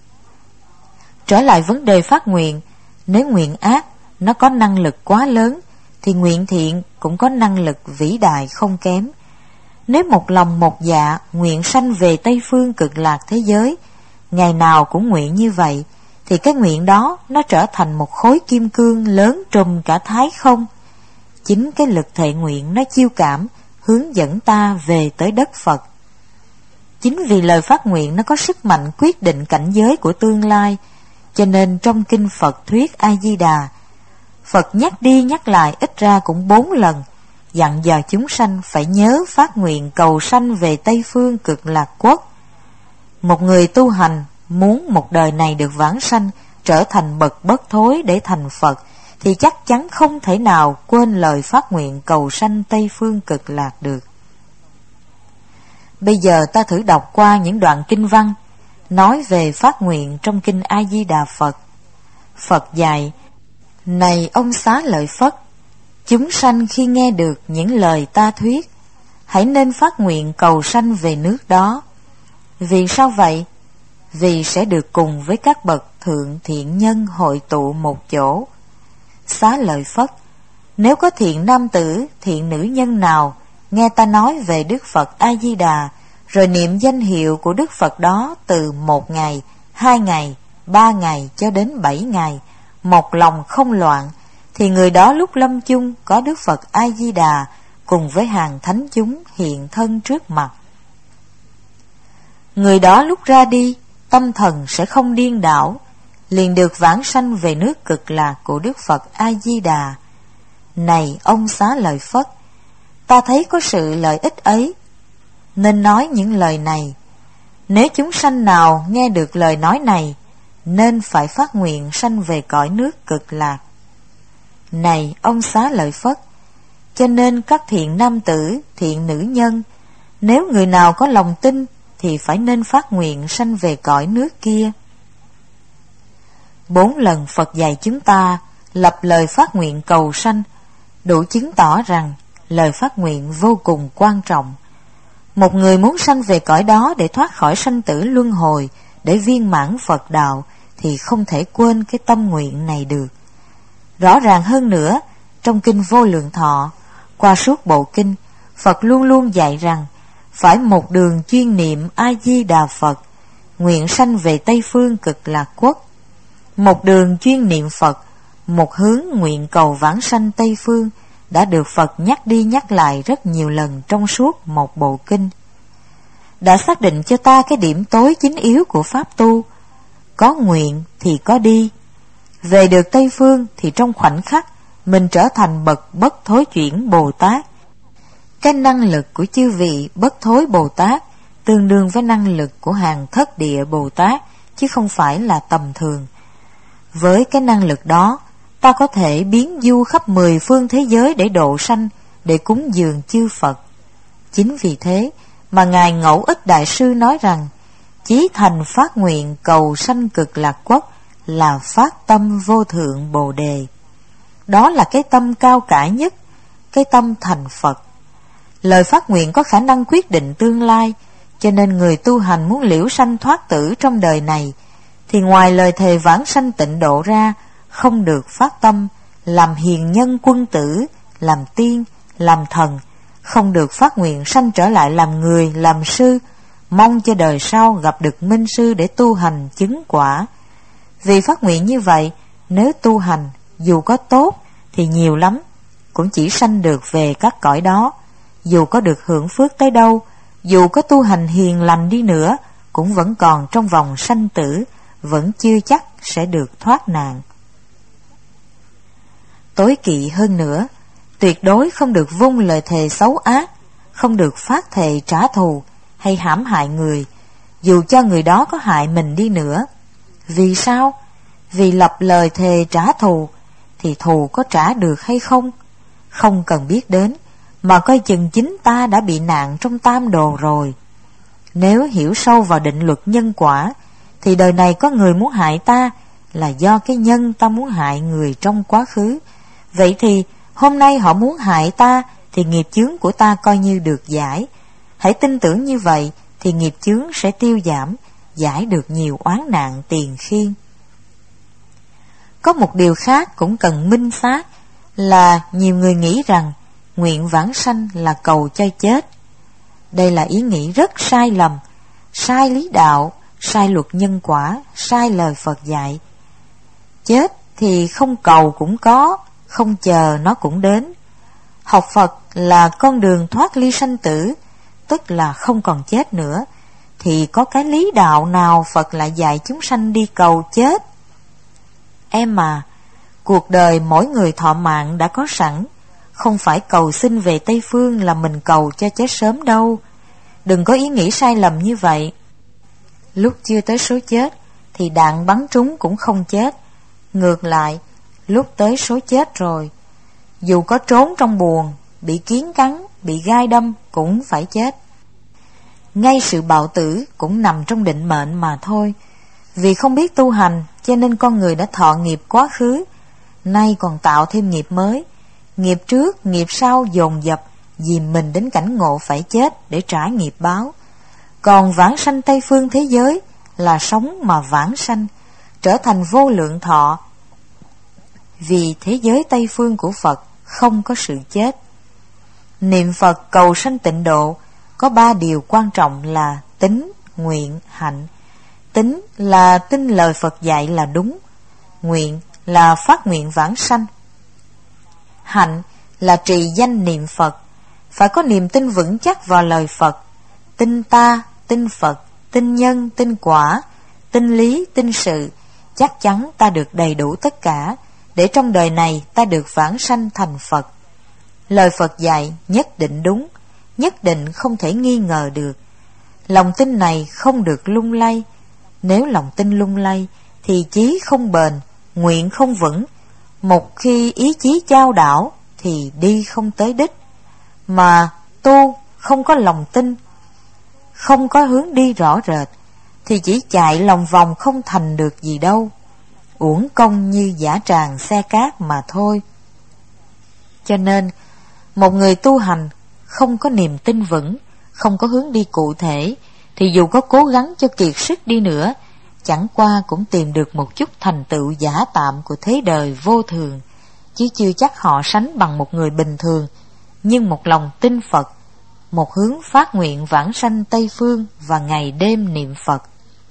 Trở lại vấn đề phát nguyện, nếu nguyện ác nó có năng lực quá lớn, thì nguyện thiện cũng có năng lực vĩ đại không kém. Nếu một lòng một dạ nguyện sanh về Tây Phương Cực Lạc thế giới, ngày nào cũng nguyện như vậy, thì cái nguyện đó nó trở thành một khối kim cương lớn trùm cả thái không. Chính cái lực thệ nguyện nó chiêu cảm, hướng dẫn ta về tới đất Phật. Chính vì lời phát nguyện nó có sức mạnh quyết định cảnh giới của tương lai, cho nên trong kinh Phật thuyết A-di-đà, Phật nhắc đi nhắc lại ít ra cũng bốn lần, dặn dò chúng sanh phải nhớ phát nguyện cầu sanh về Tây Phương Cực Lạc Quốc. Một người tu hành muốn một đời này được vãng sanh trở thành bậc bất thối để thành Phật, thì chắc chắn không thể nào quên lời phát nguyện cầu sanh Tây Phương Cực Lạc được. Bây giờ ta thử đọc qua những đoạn kinh văn nói về phát nguyện trong kinh A Di Đà Phật. Phật dạy: này ông Xá Lợi Phất, chúng sanh khi nghe được những lời ta thuyết, hãy nên phát nguyện cầu sanh về nước đó. Vì sao vậy? Vì sẽ được cùng với các bậc thượng thiện nhân hội tụ một chỗ. Xá Lợi Phất, nếu có thiện nam tử, thiện nữ nhân nào nghe ta nói về Đức Phật A Di Đà, rồi niệm danh hiệu của Đức Phật đó từ một ngày, hai ngày, ba ngày cho đến bảy ngày, một lòng không loạn, thì người đó lúc lâm chung có Đức Phật A Di Đà cùng với hàng thánh chúng hiện thân trước mặt. Người đó lúc ra đi, tâm thần sẽ không điên đảo, liền được vãng sanh về nước Cực Lạc của Đức Phật A Di Đà. Này ông Xá Lợi Phất, ta thấy có sự lợi ích ấy, nên nói những lời này. Nếu chúng sanh nào nghe được lời nói này, nên phải phát nguyện sanh về cõi nước Cực Lạc. Này ông Xá Lợi Phất, cho nên các thiện nam tử, thiện nữ nhân, nếu người nào có lòng tin thì phải nên phát nguyện sanh về cõi nước kia. Bốn lần Phật dạy chúng ta lập lời phát nguyện cầu sanh, đủ chứng tỏ rằng lời phát nguyện vô cùng quan trọng. Một người muốn sanh về cõi đó để thoát khỏi sanh tử luân hồi, để viên mãn Phật đạo, thì không thể quên cái tâm nguyện này được. Rõ ràng hơn nữa, trong kinh Vô Lượng Thọ, qua suốt bộ kinh, Phật luôn luôn dạy rằng phải một đường chuyên niệm A Di Đà Phật, nguyện sanh về Tây Phương Cực Lạc Quốc. Một đường chuyên niệm Phật, một hướng nguyện cầu vãng sanh Tây Phương, đã được Phật nhắc đi nhắc lại rất nhiều lần trong suốt một bộ kinh. Đã xác định cho ta cái điểm tối chính yếu của Pháp tu. Có nguyện thì có đi. Về được Tây Phương thì trong khoảnh khắc mình trở thành bậc bất thối chuyển Bồ Tát. Cái năng lực của chư vị bất thối Bồ Tát tương đương với năng lực của hàng thất địa Bồ Tát, chứ không phải là tầm thường. Với cái năng lực đó, ta có thể biến du khắp mười phương thế giới để độ sanh, để cúng dường chư Phật. Chính vì thế mà Ngài Ngẫu Ích Đại Sư nói rằng, chí thành phát nguyện cầu sanh Cực Lạc Quốc là phát tâm vô thượng Bồ Đề. Đó là cái tâm cao cả nhất, cái tâm thành Phật. Lời phát nguyện có khả năng quyết định tương lai, cho nên người tu hành muốn liễu sanh thoát tử trong đời này, thì ngoài lời thề vãng sanh tịnh độ ra, không được phát tâm làm hiền nhân quân tử, làm tiên, làm thần, không được phát nguyện sanh trở lại làm người, làm sư, mong cho đời sau gặp được minh sư để tu hành chứng quả. Vì phát nguyện như vậy, nếu tu hành dù có tốt thì nhiều lắm cũng chỉ sanh được về các cõi đó. Dù có được hưởng phước tới đâu, dù có tu hành hiền lành đi nữa, cũng vẫn còn trong vòng sanh tử, vẫn chưa chắc sẽ được thoát nạn. Tối kỵ hơn nữa, tuyệt đối không được vung lời thề xấu ác, không được phát thệ trả thù hay hãm hại người, dù cho người đó có hại mình đi nữa. Vì sao? Vì lập lời thề trả thù thì thù có trả được hay không không cần biết đến, mà coi chừng chính ta đã bị nạn trong tam đồ rồi. Nếu hiểu sâu vào định luật nhân quả, thì đời này có người muốn hại ta là do cái nhân ta muốn hại người trong quá khứ. Vậy thì hôm nay họ muốn hại ta, thì nghiệp chướng của ta coi như được giải. Hãy tin tưởng như vậy thì nghiệp chướng sẽ tiêu giảm, giải được nhiều oán nạn tiền khiên. Có một điều khác cũng cần minh xác, là nhiều người nghĩ rằng nguyện vãng sanh là cầu cho chết. Đây là ý nghĩ rất sai lầm, sai lý đạo, sai luật nhân quả, sai lời Phật dạy. Chết thì không cầu cũng có, không chờ nó cũng đến. Học Phật là con đường thoát ly sanh tử, tức là không còn chết nữa, thì có cái lý đạo nào Phật lại dạy chúng sanh đi cầu chết? Em à, cuộc đời mỗi người thọ mạng đã có sẵn, không phải cầu xin về Tây Phương là mình cầu cho chết sớm đâu. Đừng có ý nghĩ sai lầm như vậy. Lúc chưa tới số chết thì đạn bắn trúng cũng không chết. Ngược lại, lúc tới số chết rồi, dù có trốn trong buồng, bị kiến cắn, bị gai đâm cũng phải chết. Ngay sự bạo tử cũng nằm trong định mệnh mà thôi. Vì không biết tu hành, cho nên con người đã thọ nghiệp quá khứ, nay còn tạo thêm nghiệp mới. Nghiệp trước, nghiệp sau dồn dập, dìm mình đến cảnh ngộ phải chết để trả nghiệp báo. Còn vãng sanh Tây phương thế giới là sống mà vãng sanh, trở thành vô lượng thọ. Vì thế giới Tây phương của Phật không có sự chết. Niệm Phật cầu sanh tịnh độ có ba điều quan trọng là tín, nguyện, hạnh. Tín là tin lời Phật dạy là đúng. Nguyện là phát nguyện vãng sanh. Hạnh là trì danh niệm Phật. Phải có niềm tin vững chắc vào lời Phật. Tin ta, tin Phật, tin nhân, tin quả, tin lý, tin sự. Chắc chắn ta được đầy đủ tất cả, để trong đời này ta được vãng sanh thành Phật. Lời Phật dạy nhất định đúng, nhất định không thể nghi ngờ được. Lòng tin này không được lung lay. Nếu lòng tin lung lay thì chí không bền, nguyện không vững. Một khi ý chí chao đảo thì đi không tới đích. Mà tu không có lòng tin, không có hướng đi rõ rệt, thì chỉ chạy lòng vòng không thành được gì đâu. Uổng công như dã tràng xe cát mà thôi. Cho nên một người tu hành không có niềm tin vững, không có hướng đi cụ thể, thì dù có cố gắng cho kiệt sức đi nữa, chẳng qua cũng tìm được một chút thành tựu giả tạm của thế đời vô thường, chứ chưa chắc họ sánh bằng một người bình thường, nhưng một lòng tin Phật, một hướng phát nguyện vãng sanh Tây phương và ngày đêm niệm Phật.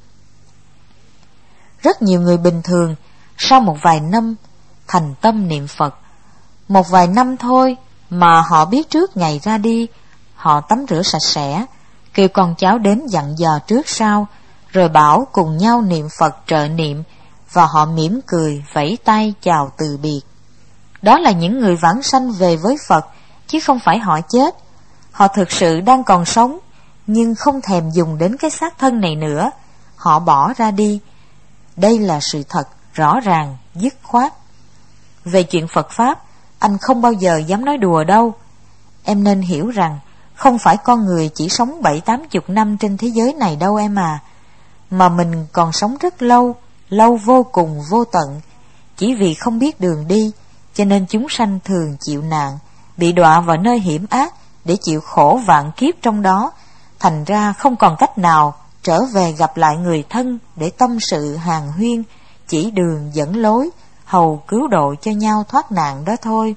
Rất nhiều người bình thường sau một vài năm thành tâm niệm Phật, một vài năm thôi mà họ biết trước ngày ra đi, họ tắm rửa sạch sẽ, kêu con cháu đến dặn dò trước sau, rồi bảo cùng nhau niệm Phật trợ niệm, và họ mỉm cười vẫy tay chào từ biệt. Đó là những người vãng sanh về với Phật, chứ không phải họ chết. Họ thực sự đang còn sống, nhưng không thèm dùng đến cái xác thân này nữa. Họ bỏ ra đi. Đây là sự thật rõ ràng, dứt khoát. Về chuyện Phật Pháp, anh không bao giờ dám nói đùa đâu. Em nên hiểu rằng không phải con người chỉ sống bảy tám chục năm trên thế giới này đâu em à, mà mình còn sống rất lâu, lâu vô cùng vô tận. Chỉ vì không biết đường đi, cho nên chúng sanh thường chịu nạn, bị đọa vào nơi hiểm ác để chịu khổ vạn kiếp trong đó. Thành ra không còn cách nào trở về gặp lại người thân để tâm sự hàn huyên, chỉ đường dẫn lối, hầu cứu độ cho nhau thoát nạn đó thôi.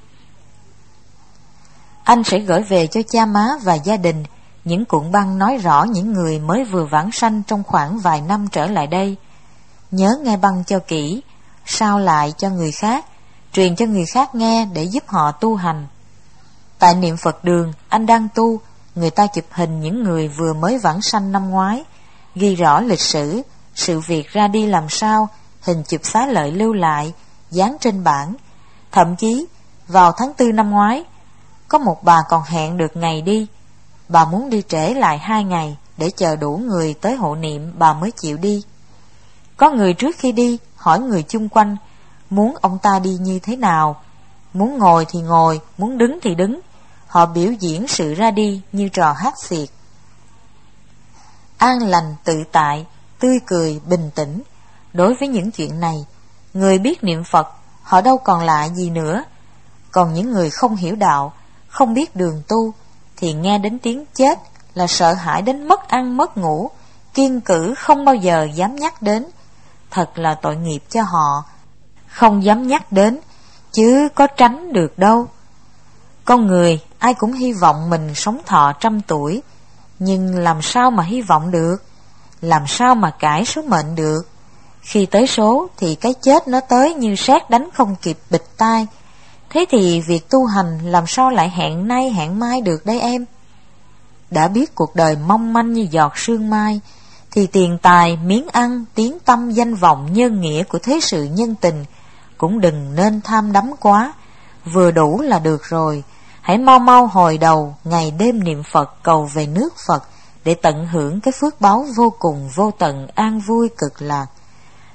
Anh sẽ gửi về cho cha má và gia đình những cuộn băng nói rõ những người mới vừa vãng sanh trong khoảng vài năm trở lại đây. Nhớ nghe băng cho kỹ, sao lại cho người khác, truyền cho người khác nghe để giúp họ tu hành. Tại niệm Phật đường anh đang tu, người ta chụp hình những người vừa mới vãng sanh năm ngoái, ghi rõ lịch sử, sự việc ra đi làm sao, hình chụp xá lợi lưu lại, dán trên bảng. Thậm chí vào tháng tư năm ngoái, có một bà còn hẹn được ngày đi. Bà muốn đi trễ lại hai ngày để chờ đủ người tới hộ niệm bà mới chịu đi. Có người trước khi đi hỏi người chung quanh muốn ông ta đi như thế nào, muốn ngồi thì ngồi, muốn đứng thì đứng. Họ biểu diễn sự ra đi như trò hát xiệt. An lành tự tại, tươi cười bình tĩnh. Đối với những chuyện này, người biết niệm Phật họ đâu còn lạ gì nữa. Còn những người không hiểu đạo, không biết đường tu, thì nghe đến tiếng chết là sợ hãi đến mất ăn mất ngủ, kiêng cữ không bao giờ dám nhắc đến. Thật là tội nghiệp cho họ, không dám nhắc đến, chứ có tránh được đâu. Con người ai cũng hy vọng mình sống thọ trăm tuổi, nhưng làm sao mà hy vọng được, làm sao mà cải số mệnh được. Khi tới số thì cái chết nó tới như sét đánh không kịp bịch tai. Thế thì việc tu hành làm sao lại hẹn nay hẹn mai được đây em? Đã biết cuộc đời mong manh như giọt sương mai, thì tiền tài, miếng ăn, tiếng tăm, danh vọng, nhân nghĩa của thế sự nhân tình cũng đừng nên tham đắm quá. Vừa đủ là được rồi. Hãy mau mau hồi đầu, ngày đêm niệm Phật cầu về nước Phật, để tận hưởng cái phước báu vô cùng vô tận an vui cực lạc.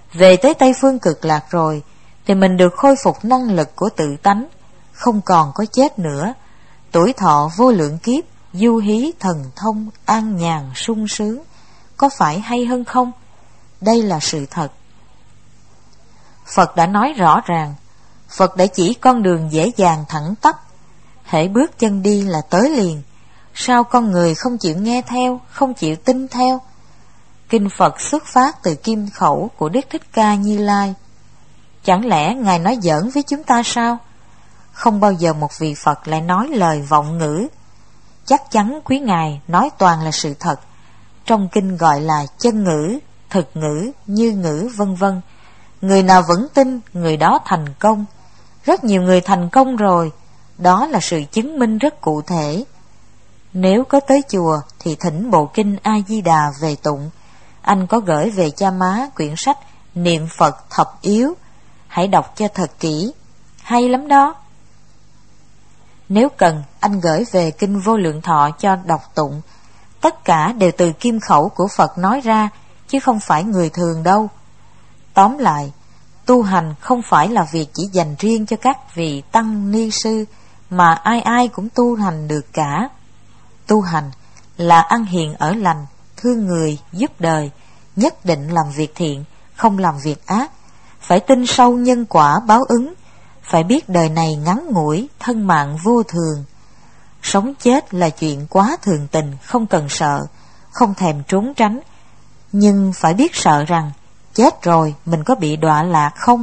Về tới Tây Phương Cực Lạc rồi thì mình được khôi phục năng lực của tự tánh, không còn có chết nữa. Tuổi thọ vô lượng kiếp, du hí thần thông, an nhàn sung sướng, có phải hay hơn không? Đây là sự thật. Phật đã nói rõ ràng, Phật đã chỉ con đường dễ dàng thẳng tắp, hễ bước chân đi là tới liền. Sao con người không chịu nghe theo, không chịu tin theo? Kinh Phật xuất phát từ kim khẩu của Đức Thích Ca Như Lai. Chẳng lẽ Ngài nói giỡn với chúng ta sao? Không bao giờ một vị Phật lại nói lời vọng ngữ. Chắc chắn quý Ngài nói toàn là sự thật. Trong kinh gọi là chân ngữ, thực ngữ, như ngữ, vân vân. Người nào vẫn tin, người đó thành công. Rất nhiều người thành công rồi. Đó là sự chứng minh rất cụ thể. Nếu có tới chùa thì thỉnh bộ kinh A-di-đà về tụng. Anh có gửi về cha má quyển sách Niệm Phật Thập Yếu. Hãy đọc cho thật kỹ, hay lắm đó. Nếu cần, anh gửi về kinh Vô Lượng Thọ cho đọc tụng. Tất cả đều từ kim khẩu của Phật nói ra, chứ không phải người thường đâu. Tóm lại, tu hành không phải là việc chỉ dành riêng cho các vị tăng ni sư, mà ai ai cũng tu hành được cả. Tu hành là ăn hiền ở lành, thương người, giúp đời, nhất định làm việc thiện, không làm việc ác. Phải tin sâu nhân quả báo ứng, phải biết đời này ngắn ngủi, thân mạng vô thường. Sống chết là chuyện quá thường tình, không cần sợ, không thèm trốn tránh. Nhưng phải biết sợ rằng, chết rồi mình có bị đọa lạc không?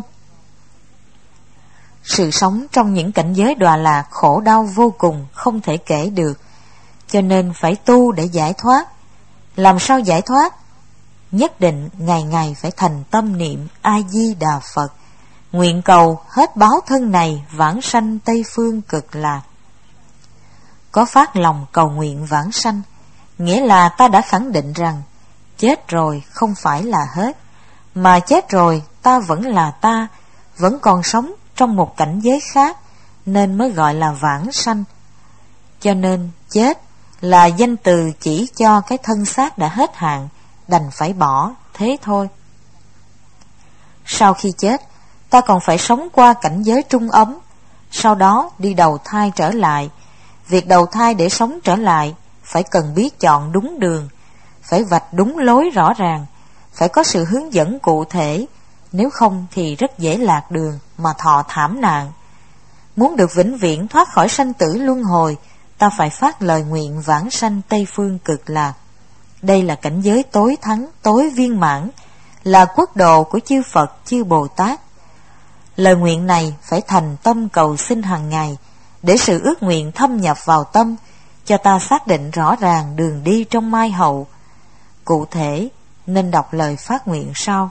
Sự sống trong những cảnh giới đọa lạc khổ đau vô cùng, không thể kể được. Cho nên phải tu để giải thoát. Làm sao giải thoát? Nhất định ngày ngày phải thành tâm niệm A-di-đà Phật, nguyện cầu hết báo thân này vãng sanh Tây Phương Cực Lạc. Có phát lòng cầu nguyện vãng sanh, nghĩa là ta đã khẳng định rằng chết rồi không phải là hết, mà chết rồi ta vẫn là ta, vẫn còn sống trong một cảnh giới khác, nên mới gọi là vãng sanh. Cho nên chết là danh từ chỉ cho cái thân xác đã hết hạn, đành phải bỏ, thế thôi. Sau khi chết, ta còn phải sống qua cảnh giới trung ấm, sau đó đi đầu thai trở lại. Việc đầu thai để sống trở lại phải cần biết chọn đúng đường, phải vạch đúng lối rõ ràng, phải có sự hướng dẫn cụ thể, nếu không thì rất dễ lạc đường mà thọ thảm nạn. Muốn được vĩnh viễn thoát khỏi sanh tử luân hồi, ta phải phát lời nguyện vãng sanh Tây Phương Cực Lạc. Đây là cảnh giới tối thắng, tối viên mãn, là quốc độ của chư Phật, chư Bồ Tát. Lời nguyện này phải thành tâm cầu xin hàng ngày, để sự ước nguyện thâm nhập vào tâm, cho ta xác định rõ ràng đường đi trong mai hậu. Cụ thể, nên đọc lời phát nguyện sau.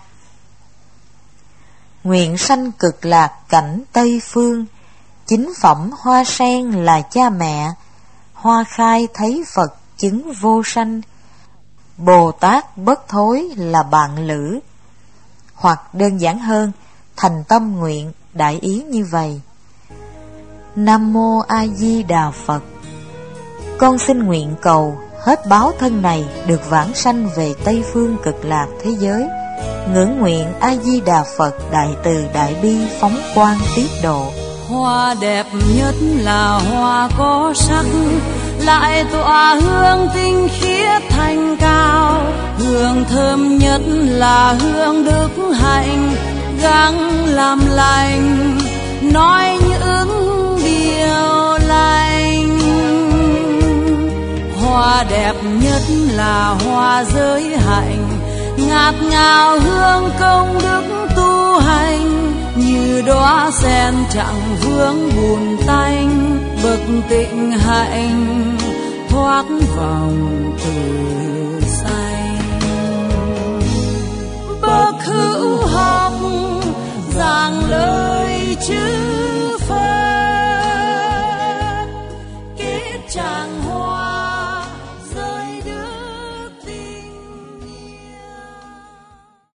Nguyện sanh cực lạc cảnh Tây Phương, chính phẩm hoa sen là cha mẹ, hoa khai thấy Phật chứng vô sanh, Bồ Tát bất thối là bạn lữ. Hoặc đơn giản hơn, thành tâm nguyện đại ý như vậy: Nam Mô A Di Đà Phật. Con xin nguyện cầu hết báo thân này được vãng sanh về Tây Phương Cực Lạc thế giới. Ngưỡng nguyện A Di Đà Phật đại từ đại bi phóng quang tiết độ. Hoa đẹp nhất là hoa có sắc, lại tỏa hương tinh khiết thanh cao. Hương thơm nhất là hương đức hạnh, gắng làm lành, nói những điều lành. Hoa đẹp nhất là hoa giới hạnh, ngát ngào hương công đức tu hành. Như đóa sen chẳng vướng bùn tanh, bậc tịnh hạnh thoát vòng tử sanh. Bậc hữu học giảng lời chữ